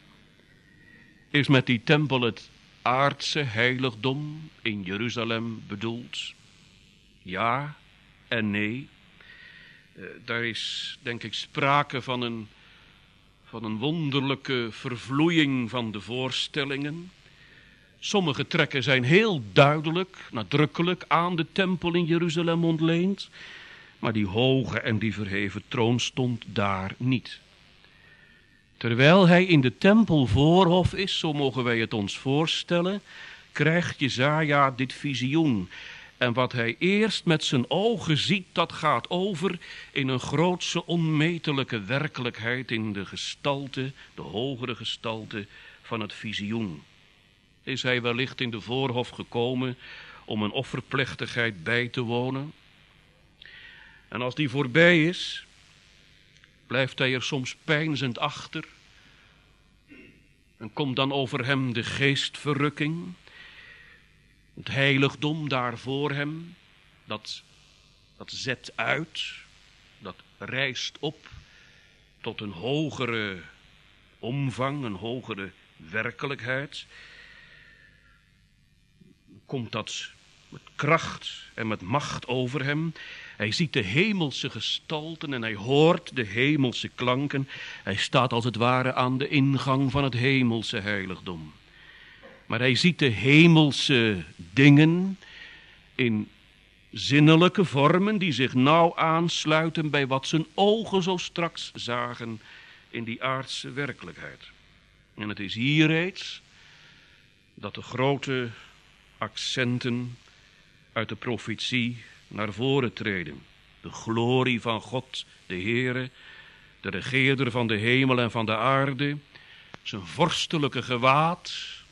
Is met die tempel het aardse heiligdom in Jeruzalem bedoeld? Ja en nee. Uh, daar is, denk ik, sprake van een, van een wonderlijke vervloeiing van de voorstellingen. Sommige trekken zijn heel duidelijk, nadrukkelijk aan de tempel in Jeruzalem ontleend, maar die hoge en die verheven troon stond daar niet. Terwijl hij in de tempelvoorhof is, zo mogen wij het ons voorstellen, krijgt Jesaja dit visioen. En wat hij eerst met zijn ogen ziet, dat gaat over in een grootse onmetelijke werkelijkheid in de gestalte, de hogere gestalte van het visioen. Is hij wellicht in de voorhof gekomen om een offerplechtigheid bij te wonen? En als die voorbij is, blijft hij er soms peinzend achter. En komt dan over hem de geestverrukking. Het heiligdom daar voor hem, dat, dat zet uit, dat rijst op tot een hogere omvang, een hogere werkelijkheid. Komt dat met kracht en met macht over hem. Hij ziet de hemelse gestalten en hij hoort de hemelse klanken. Hij staat als het ware aan de ingang van het hemelse heiligdom. Maar hij ziet de hemelse dingen in zinnelijke vormen die zich nauw aansluiten bij wat zijn ogen zo straks zagen in die aardse werkelijkheid. En het is hier reeds dat de grote accenten uit de profetie naar voren treden. De glorie van God, de Heere, de regeerder van de hemel en van de aarde, zijn vorstelijke gewaad,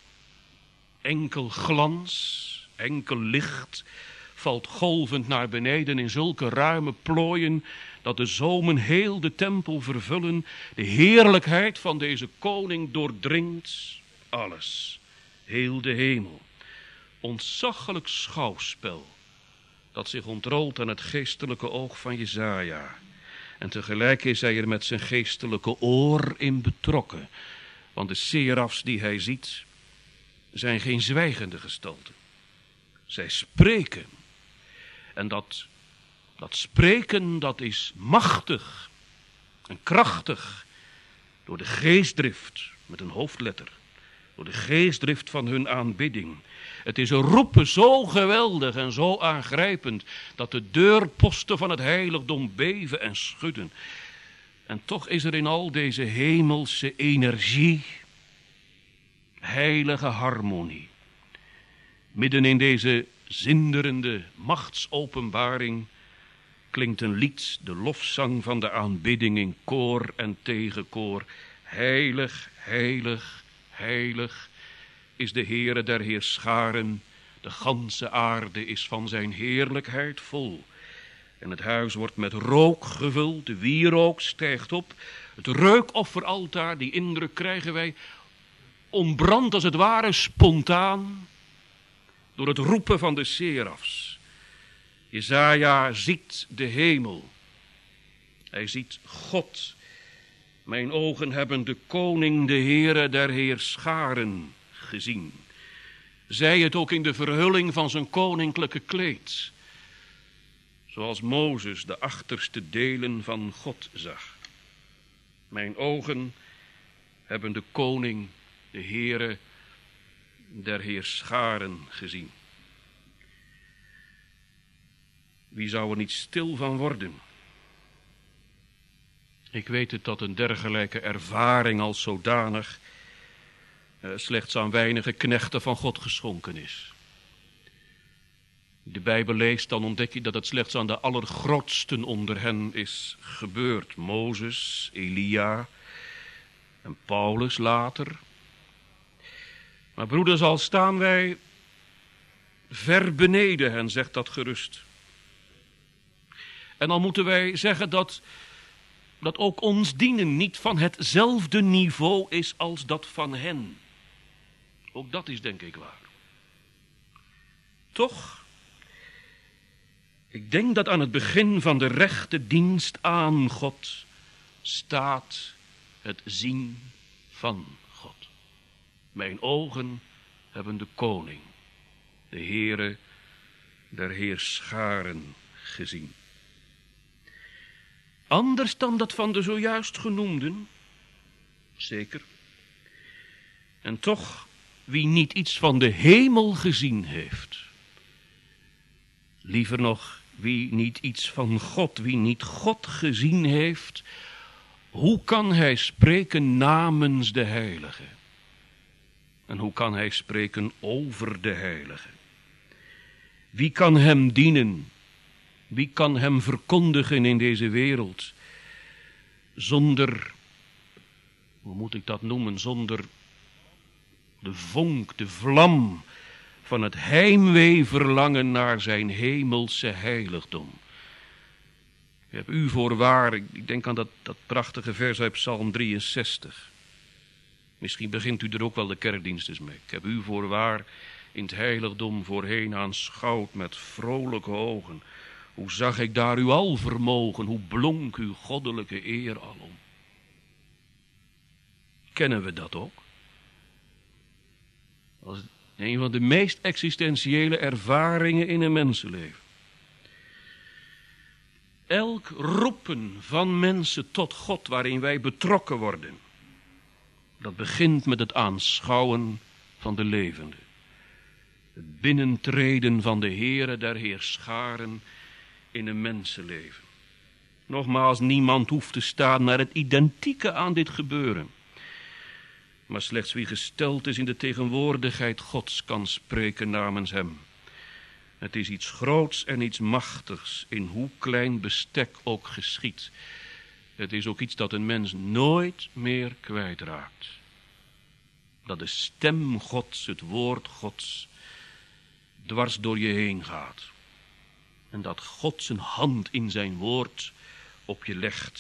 enkel glans, enkel licht, valt golvend naar beneden in zulke ruime plooien, dat de zomen heel de tempel vervullen. De heerlijkheid van deze koning doordringt alles, heel de hemel. Ontzaglijk schouwspel, dat zich ontrolt aan het geestelijke oog van Jesaja. En tegelijk is hij er met zijn geestelijke oor in betrokken. Want de serafs die hij ziet, zijn geen zwijgende gestalten. Zij spreken. En dat, dat spreken, dat is machtig en krachtig. Door de geestdrift, met een hoofdletter. Door de geestdrift van hun aanbidding. Het is een roepen zo geweldig en zo aangrijpend, dat de deurposten van het heiligdom beven en schudden. En toch is er in al deze hemelse energie, heilige harmonie. Midden in deze zinderende machtsopenbaring klinkt een lied, de lofzang van de aanbidding in koor en tegenkoor. Heilig, heilig, heilig is de Heere der heerscharen. De ganse aarde is van zijn heerlijkheid vol. En het huis wordt met rook gevuld, de wierook stijgt op. Het reukofferaltaar, die indruk krijgen wij, ontbrandt als het ware spontaan door het roepen van de serafs. Jesaja ziet de hemel. Hij ziet God. Mijn ogen hebben de koning, de Heere der heerscharen gezien. Zij het ook in de verhulling van zijn koninklijke kleed. Zoals Mozes de achterste delen van God zag. Mijn ogen hebben de koning, de Heere der heerscharen gezien. Wie zou er niet stil van worden? Ik weet het dat een dergelijke ervaring als zodanig uh, slechts aan weinige knechten van God geschonken is. De Bijbel leest, dan ontdek je dat het slechts aan de allergrootsten onder hen is gebeurd. Mozes, Elia en Paulus later. Maar broeders, al staan wij ver beneden hen, zegt dat gerust. En dan moeten wij zeggen dat, dat ook ons dienen niet van hetzelfde niveau is als dat van hen. Ook dat is denk ik waar. Toch, ik denk dat aan het begin van de rechte dienst aan God staat het zien van God. Mijn ogen hebben de koning, de Heere der heerscharen gezien. Anders dan dat van de zojuist genoemden, zeker. En toch, wie niet iets van de hemel gezien heeft, liever nog, wie niet iets van God, wie niet God gezien heeft, hoe kan hij spreken namens de Heilige? En hoe kan hij spreken over de Heilige? Wie kan hem dienen? Wie kan hem verkondigen in deze wereld? Zonder, hoe moet ik dat noemen, zonder de vonk, de vlam van het heimwee verlangen naar zijn hemelse heiligdom. Ik heb u voorwaar, ik denk aan dat, dat prachtige vers uit Psalm drieënzestig. Misschien begint u er ook wel de kerkdienst eens mee. Ik heb u voorwaar in het heiligdom voorheen aanschouwd met vrolijke ogen. Hoe zag ik daar uw alvermogen, hoe blonk uw goddelijke eer alom. Kennen we dat ook? Als een van de meest existentiële ervaringen in een mensenleven. Elk roepen van mensen tot God waarin wij betrokken worden, dat begint met het aanschouwen van de levende. Het binnentreden van de Heere der heerscharen in een mensenleven. Nogmaals, niemand hoeft te staan naar het identieke aan dit gebeuren. Maar slechts wie gesteld is in de tegenwoordigheid Gods kan spreken namens hem. Het is iets groots en iets machtigs, in hoe klein bestek ook geschiet. Het is ook iets dat een mens nooit meer kwijtraakt. Dat de stem Gods, het woord Gods, dwars door je heen gaat. En dat God zijn hand in zijn woord op je legt.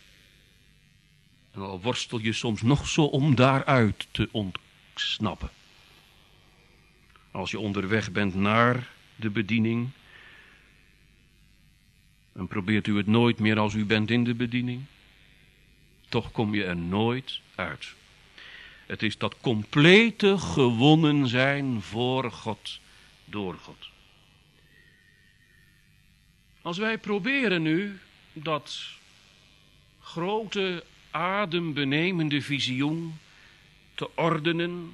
En al worstel je soms nog zo om daaruit te ontsnappen. Als je onderweg bent naar de bediening, dan probeert u het nooit meer als u bent in de bediening. Toch kom je er nooit uit. Het is dat complete gewonnen zijn voor God, door God. Als wij proberen nu dat grote adembenemende visioen te ordenen,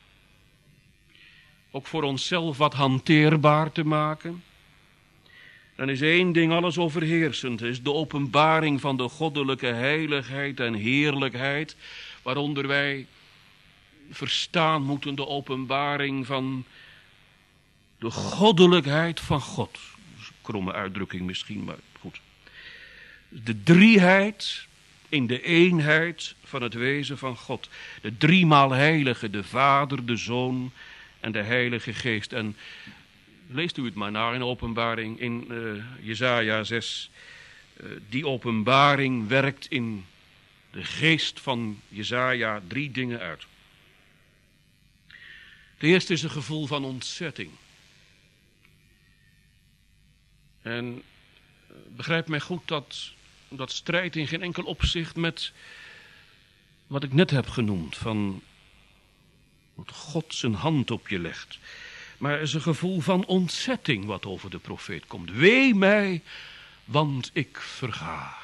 ook voor onszelf wat hanteerbaar te maken, dan is één ding alles overheersend. Het is de openbaring van de goddelijke heiligheid en heerlijkheid, waaronder wij verstaan moeten de openbaring van de goddelijkheid van God. Dat is een kromme uitdrukking misschien, maar goed. De drieheid in de eenheid van het wezen van God. De driemaal heilige, de Vader, de Zoon en de Heilige Geest. En leest u het maar na in de openbaring in uh, Jesaja zes. Uh, die openbaring werkt in de geest van Jesaja drie dingen uit. De eerste is een gevoel van ontzetting. En begrijp mij goed, dat, dat strijdt in geen enkel opzicht met wat ik net heb genoemd. Van wat God zijn hand op je legt. Maar er is een gevoel van ontzetting wat over de profeet komt. Wee mij, want ik verga.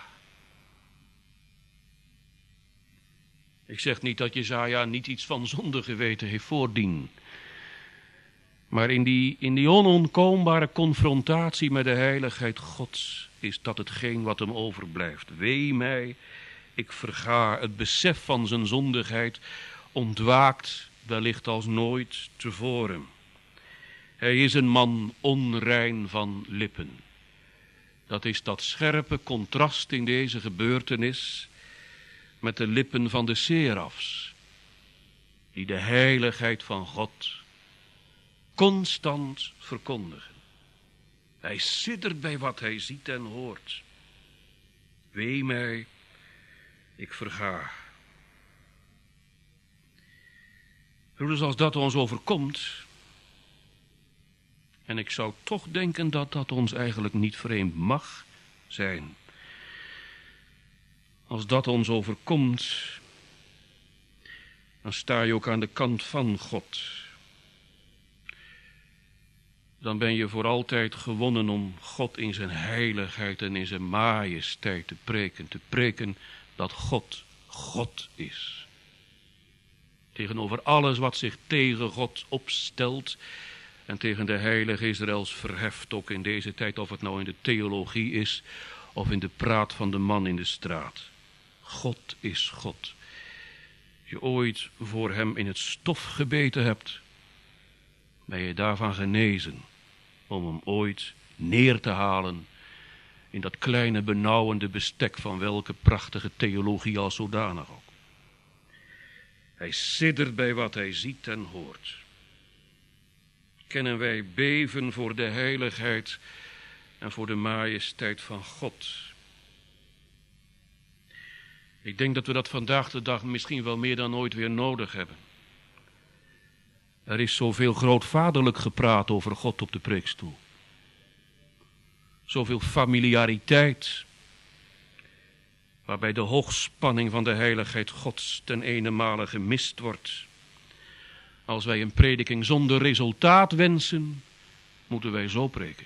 Ik zeg niet dat Jesaja niet iets van zonde geweten heeft voordien. Maar in die, in die onontkoombare confrontatie met de heiligheid Gods is dat hetgeen wat hem overblijft. Wee mij, ik verga. Het besef van zijn zondigheid ontwaakt wellicht als nooit tevoren. Hij is een man onrein van lippen. Dat is dat scherpe contrast in deze gebeurtenis met de lippen van de serafs, die de heiligheid van God constant verkondigen. Hij siddert bij wat hij ziet en hoort. Wee mij, ik verga. Broeders, als dat ons overkomt, en ik zou toch denken dat dat ons eigenlijk niet vreemd mag zijn. Als dat ons overkomt, dan sta je ook aan de kant van God. Dan ben je voor altijd gewonnen om God in zijn heiligheid en in zijn majesteit te preken. Te preken dat God God is. Tegenover alles wat zich tegen God opstelt en tegen de heilige Israëls verheft, ook in deze tijd, of het nou in de theologie is of in de praat van de man in de straat. God is God. Als je ooit voor hem in het stof gebeten hebt, ben je daarvan genezen om hem ooit neer te halen in dat kleine benauwende bestek van welke prachtige theologie als zodanig ook. Hij siddert bij wat hij ziet en hoort. Kennen wij beven voor de heiligheid en voor de majesteit van God. Ik denk dat we dat vandaag de dag misschien wel meer dan ooit weer nodig hebben. Er is zoveel grootvaderlijk gepraat over God op de preekstoel. Zoveel familiariteit, waarbij de hoogspanning van de heiligheid Gods ten ene gemist wordt. Als wij een prediking zonder resultaat wensen, moeten wij zo preken.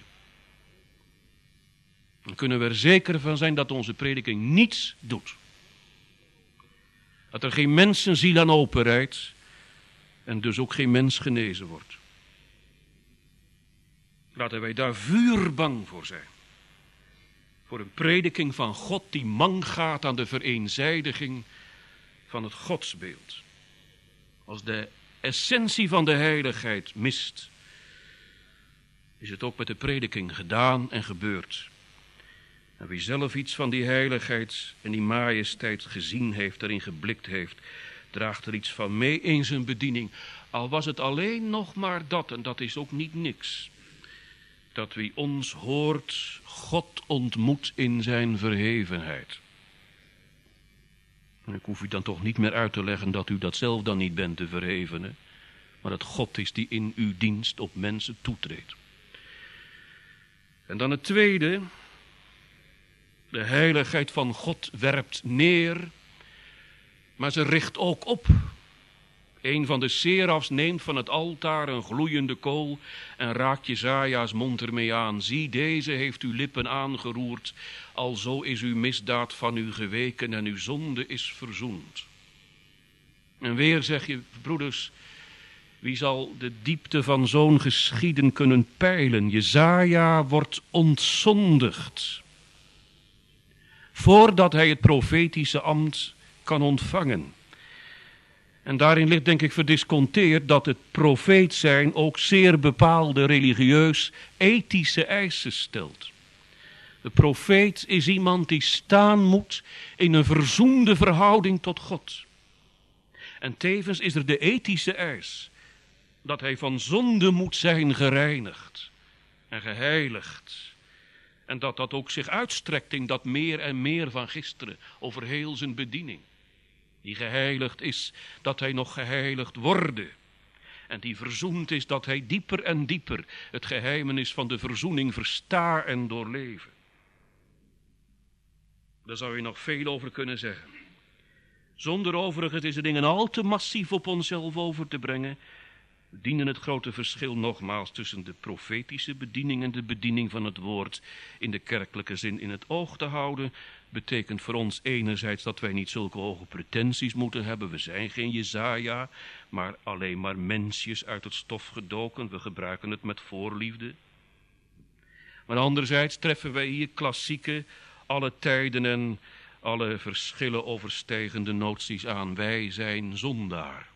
Dan kunnen we er zeker van zijn dat onze prediking niets doet. Dat er geen mensenziel aan openrijdt en dus ook geen mens genezen wordt. Laten wij daar vuurbang voor zijn. Voor een prediking van God die mank gaat aan de vereenzijdiging van het godsbeeld. Als de essentie van de heiligheid mist, is het ook met de prediking gedaan en gebeurd. En wie zelf iets van die heiligheid en die majesteit gezien heeft, erin geblikt heeft, draagt er iets van mee in zijn bediening. Al was het alleen nog maar dat, en dat is ook niet niks. Dat wie ons hoort, God ontmoet in zijn verhevenheid. En ik hoef u dan toch niet meer uit te leggen dat u dat zelf dan niet bent, de verhevene. Maar dat God is die in uw dienst op mensen toetreedt. En dan het tweede. De heiligheid van God werpt neer, maar ze richt ook op. Een van de serafs neemt van het altaar een gloeiende kool en raakt Jesaja's mond ermee aan. Zie, deze heeft uw lippen aangeroerd, alzo is uw misdaad van u geweken en uw zonde is verzoend. En weer zeg je, broeders, wie zal de diepte van zo'n geschieden kunnen peilen? Jesaja wordt ontzondigd voordat hij het profetische ambt kan ontvangen. En daarin ligt denk ik verdisconteerd dat het profeet zijn ook zeer bepaalde religieus-ethische eisen stelt. De profeet is iemand die staan moet in een verzoende verhouding tot God. En tevens is er de ethische eis dat hij van zonde moet zijn gereinigd en geheiligd. En dat dat ook zich uitstrekt in dat meer en meer van gisteren over heel zijn bediening. Die geheiligd is, dat hij nog geheiligd worden. En die verzoend is, dat hij dieper en dieper het geheimenis van de verzoening versta en doorleven. Daar zou je nog veel over kunnen zeggen. Zonder overigens deze dingen al te massief op onszelf over te brengen, we dienen het grote verschil nogmaals tussen de profetische bediening en de bediening van het woord in de kerkelijke zin in het oog te houden. Betekent voor ons enerzijds dat wij niet zulke hoge pretenties moeten hebben. We zijn geen Jesaja, maar alleen maar mensjes uit het stof gedoken. We gebruiken het met voorliefde. Maar anderzijds treffen wij hier klassieke, alle tijden en alle verschillen overstijgende noties aan. Wij zijn zondaar.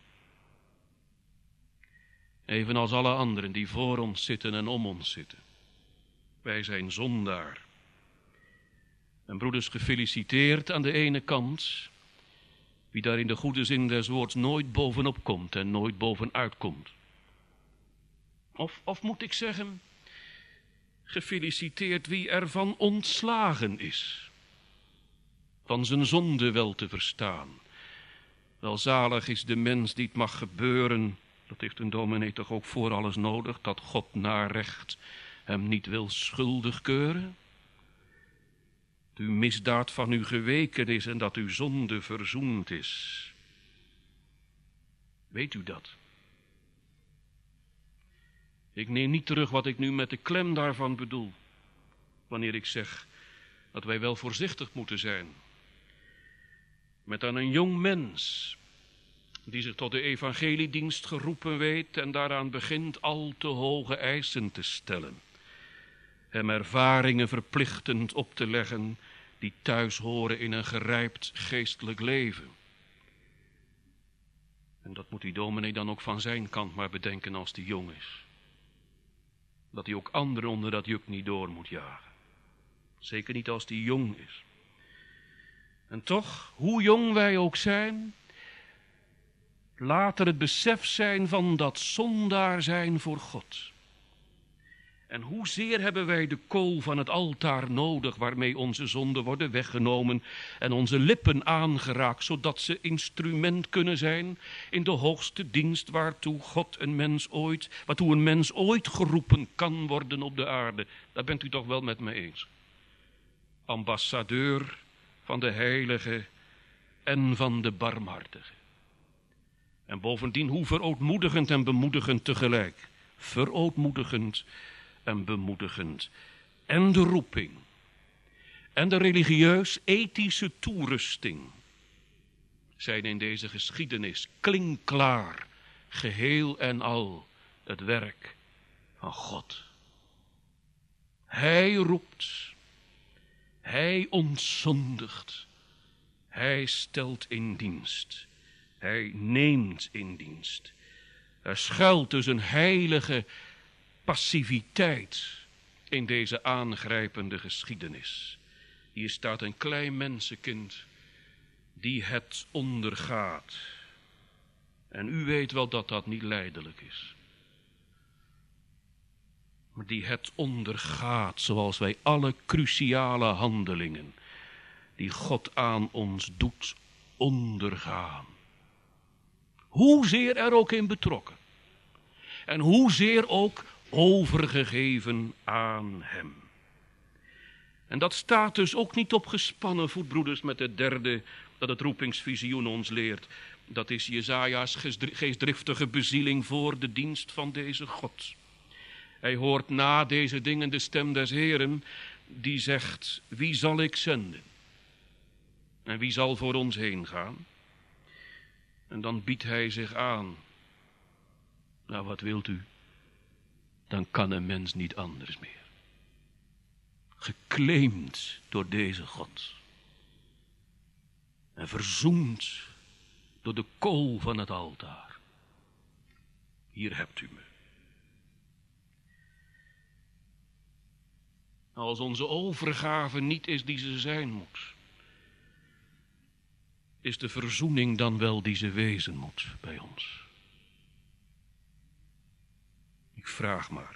Evenals alle anderen die voor ons zitten en om ons zitten. Wij zijn zondaar. En broeders, gefeliciteerd aan de ene kant, wie daar in de goede zin des woords nooit bovenop komt en nooit bovenuit komt. Of, of moet ik zeggen, gefeliciteerd wie ervan ontslagen is. Van zijn zonde wel te verstaan. Welzalig is de mens die het mag gebeuren. Dat heeft een dominee toch ook voor alles nodig, dat God naar recht hem niet wil schuldig keuren. Dat uw misdaad van u geweken is en dat uw zonde verzoend is. Weet u dat? Ik neem niet terug wat ik nu met de klem daarvan bedoel, wanneer ik zeg dat wij wel voorzichtig moeten zijn met aan een jong mens die zich tot de evangeliedienst geroepen weet en daaraan begint al te hoge eisen te stellen. Hem ervaringen verplichtend op te leggen die thuis horen in een gerijpt geestelijk leven. En dat moet die dominee dan ook van zijn kant maar bedenken als die jong is. Dat hij ook anderen onder dat juk niet door moet jagen. Zeker niet als die jong is. En toch, hoe jong wij ook zijn, laat er het besef zijn van dat zondaar zijn voor God. En hoezeer hebben wij de kool van het altaar nodig waarmee onze zonden worden weggenomen en onze lippen aangeraakt, zodat ze instrument kunnen zijn in de hoogste dienst waartoe God een mens ooit, waartoe een mens ooit geroepen kan worden op de aarde. Daar bent u toch wel met me eens. Ambassadeur van de heilige en van de barmhartige. En bovendien hoe verootmoedigend en bemoedigend tegelijk. Verootmoedigend en bemoedigend. En de roeping. En de religieus-ethische toerusting zijn in deze geschiedenis klinkklaar, geheel en al het werk van God. Hij roept, hij ontzondigt, hij stelt in dienst. Hij neemt in dienst. Er schuilt dus een heilige passiviteit in deze aangrijpende geschiedenis. Hier staat een klein mensenkind die het ondergaat. En u weet wel dat dat niet lijdelijk is. Maar die het ondergaat, zoals wij alle cruciale handelingen die God aan ons doet, ondergaan. Hoezeer er ook in betrokken. En hoezeer ook overgegeven aan hem. En dat staat dus ook niet op gespannen voet, broeders, met het derde dat het roepingsvisioen ons leert. Dat is Jesaja's geestdriftige bezieling voor de dienst van deze God. Hij hoort na deze dingen de stem des Heeren die zegt, wie zal ik zenden? En wie zal voor ons heen gaan? En dan biedt hij zich aan. Nou, wat wilt u? Dan kan een mens niet anders meer. Geclaimd door deze God. En verzoend door de kool van het altaar. Hier hebt u me. Als onze overgave niet is die ze zijn moet, is de verzoening dan wel die ze wezen moet bij ons? Ik vraag maar.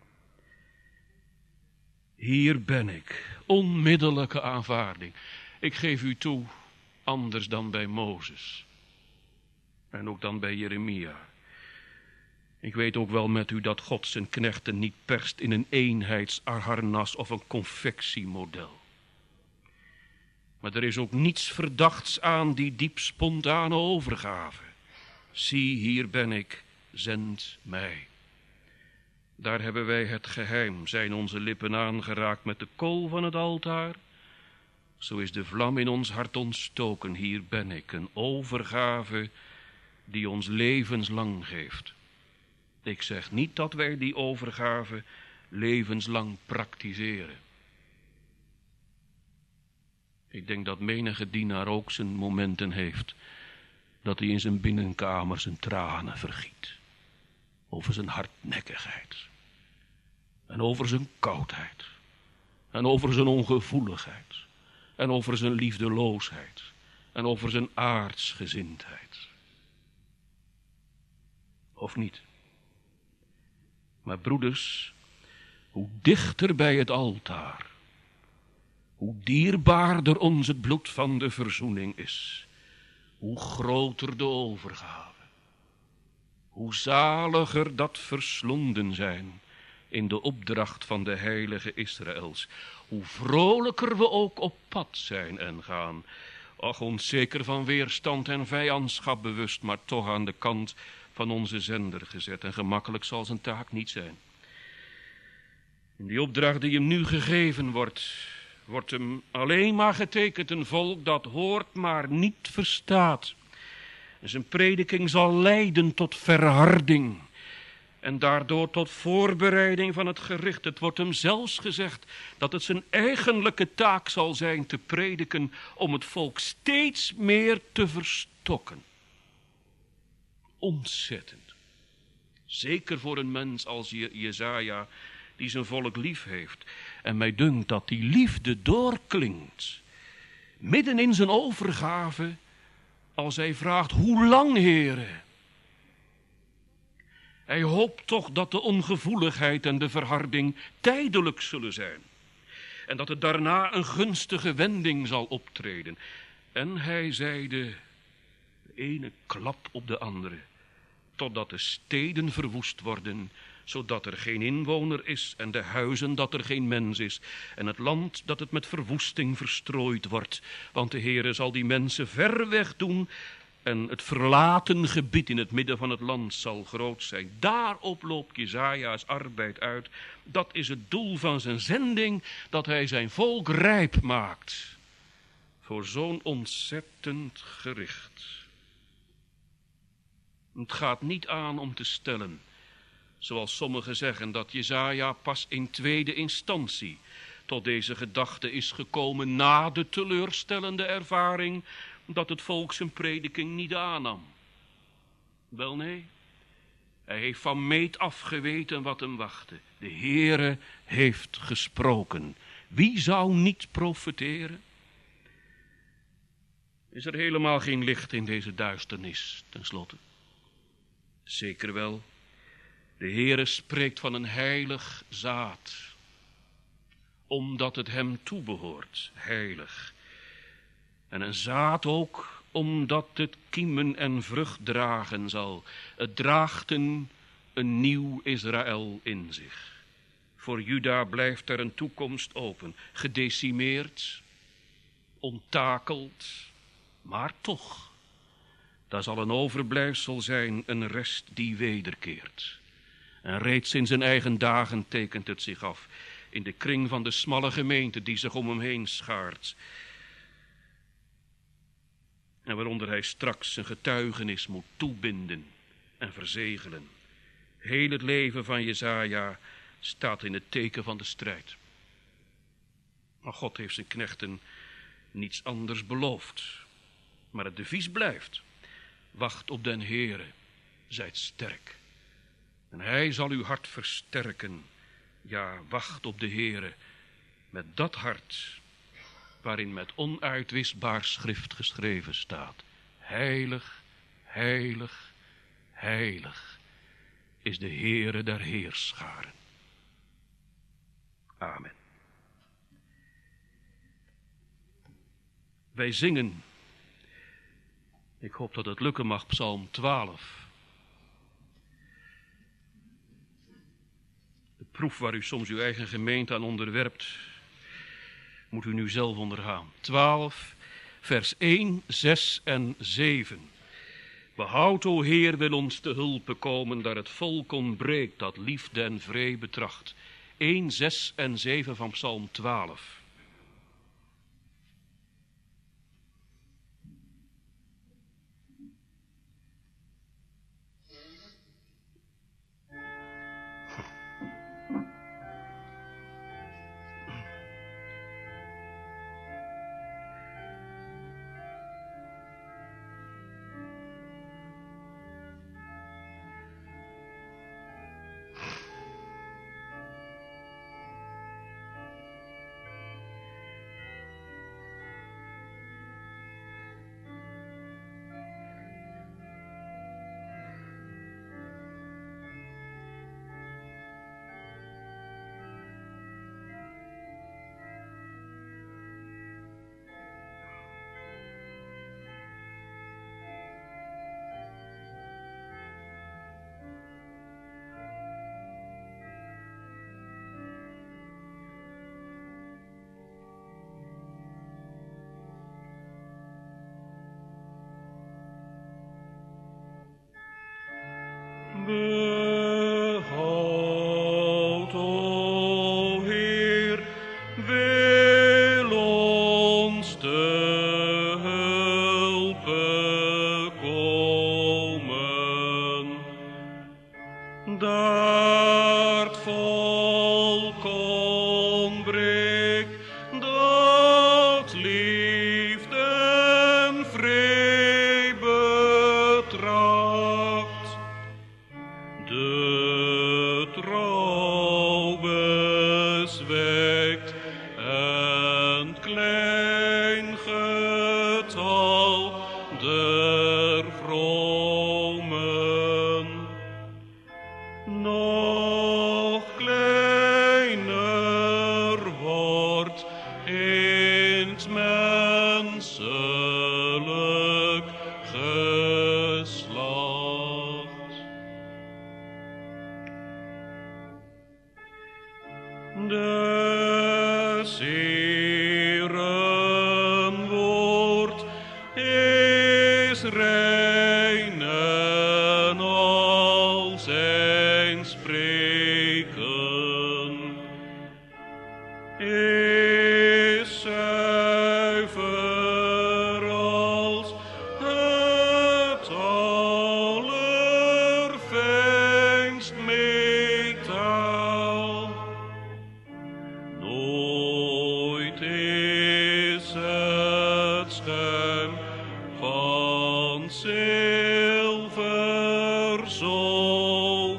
Hier ben ik, onmiddellijke aanvaarding. Ik geef u toe, anders dan bij Mozes. En ook dan bij Jeremia. Ik weet ook wel met u dat God zijn knechten niet perst in een eenheidsharnas of een confectiemodel. Maar er is ook niets verdachts aan die diep spontane overgave. Zie, hier ben ik, zend mij. Daar hebben wij het geheim, zijn onze lippen aangeraakt met de kool van het altaar. Zo is de vlam in ons hart ontstoken, hier ben ik, een overgave die ons levenslang geeft. Ik zeg niet dat wij die overgave levenslang praktiseren. Ik denk dat menige dienaar ook zijn momenten heeft dat hij in zijn binnenkamer zijn tranen vergiet. Over zijn hardnekkigheid. En over zijn koudheid. En over zijn ongevoeligheid. En over zijn liefdeloosheid. En over zijn aardsgezindheid. Of niet? Maar broeders, hoe dichter bij het altaar, hoe dierbaarder ons het bloed van de verzoening is, hoe groter de overgave. Hoe zaliger dat verslonden zijn in de opdracht van de heilige Israëls. Hoe vrolijker we ook op pad zijn en gaan. Och, ons zeker van weerstand en vijandschap bewust, maar toch aan de kant van onze zender gezet. En gemakkelijk zal zijn taak niet zijn. In die opdracht die hem nu gegeven wordt, wordt hem alleen maar getekend een volk dat hoort maar niet verstaat. En zijn prediking zal leiden tot verharding en daardoor tot voorbereiding van het gericht. Het wordt hem zelfs gezegd dat het zijn eigenlijke taak zal zijn te prediken om het volk steeds meer te verstokken. Ontzettend. Zeker voor een mens als Je- Jesaja die zijn volk lief heeft. En mij dunkt dat die liefde doorklinkt midden in zijn overgave als hij vraagt, hoe lang, Heere? Hij hoopt toch dat de ongevoeligheid en de verharding tijdelijk zullen zijn. En dat er daarna een gunstige wending zal optreden. En hij zeide, de ene klap op de andere, totdat de steden verwoest worden, zodat er geen inwoner is en de huizen dat er geen mens is. En het land dat het met verwoesting verstrooid wordt. Want de Heere zal die mensen ver weg doen en het verlaten gebied in het midden van het land zal groot zijn. Daarop loopt Jesaja's arbeid uit. Dat is het doel van zijn zending, dat hij zijn volk rijp maakt voor zo'n ontzettend gericht. Het gaat niet aan om te stellen, zoals sommigen zeggen, dat Jesaja pas in tweede instantie tot deze gedachte is gekomen na de teleurstellende ervaring dat het volk zijn prediking niet aannam. Wel nee, hij heeft van meet af geweten wat hem wachtte. De Heere heeft gesproken. Wie zou niet profeteren? Is er helemaal geen licht in deze duisternis, tenslotte? Zeker wel, de Heere spreekt van een heilig zaad, omdat het hem toebehoort, heilig. En een zaad ook, omdat het kiemen en vrucht dragen zal. Het draagt een, een nieuw Israël in zich. Voor Juda blijft er een toekomst open, gedecimeerd, onttakeld, maar toch. Daar zal een overblijfsel zijn, een rest die wederkeert. En reeds in zijn eigen dagen tekent het zich af, in de kring van de smalle gemeente die zich om hem heen schaart. En waaronder hij straks zijn getuigenis moet toebinden en verzegelen. Heel het leven van Jesaja staat in het teken van de strijd. Maar God heeft zijn knechten niets anders beloofd. Maar het devies blijft. Wacht op den Heere, zijt sterk. En hij zal uw hart versterken. Ja, wacht op de Heere met dat hart waarin met onuitwisbaar schrift geschreven staat. Heilig, heilig, heilig is de Heere der heerscharen. Amen. Wij zingen, ik hoop dat het lukken mag, Psalm twaalf. De proef waar u soms uw eigen gemeente aan onderwerpt, moet u nu zelf ondergaan. twaalf, vers één, zes en zeven. Behoud, o Heer, wil ons te hulpe komen, daar het volk ontbreekt, dat liefde en vrede betracht. één, zes en zeven van Psalm twaalf. Behoud, o Heer, wil ons te hulpe komen. Daar het volk ontbreekt, dat liefde en vrede betracht. De trouw bezwekt en klein getal der vromen. Nog kleiner wordt in het menselijk geslacht. Des Heeren woord is rein en al zijn spreken is zuiver als het allerfijnst metaal. Nooit is het schuim van zilver zo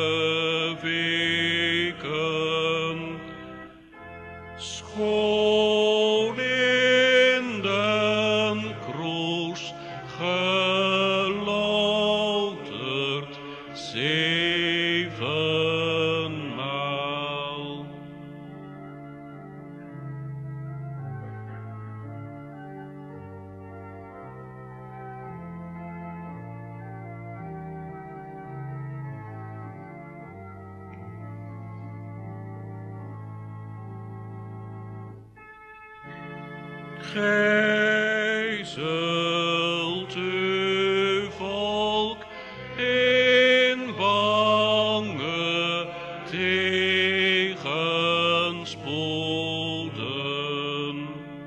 geweken. Schoon in den kroes gelouterd zevenmaal. Gij zult uw volk in bange tegenspoeden.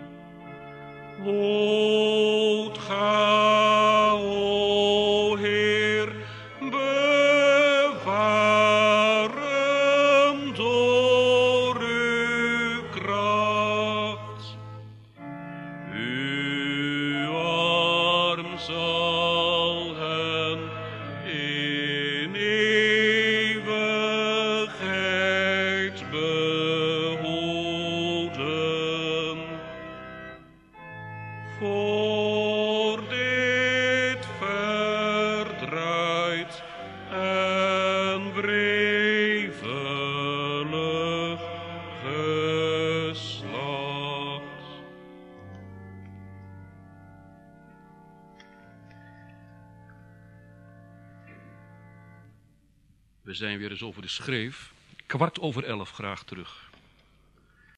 Hoed ga, o Heer, bewaren door uw kracht. Uw arm zal hen in eeuwigheid behoeden. Voor dit verdraaid en wrevelig geslacht. We zijn weer eens over de schreef. Kwart over elf graag terug.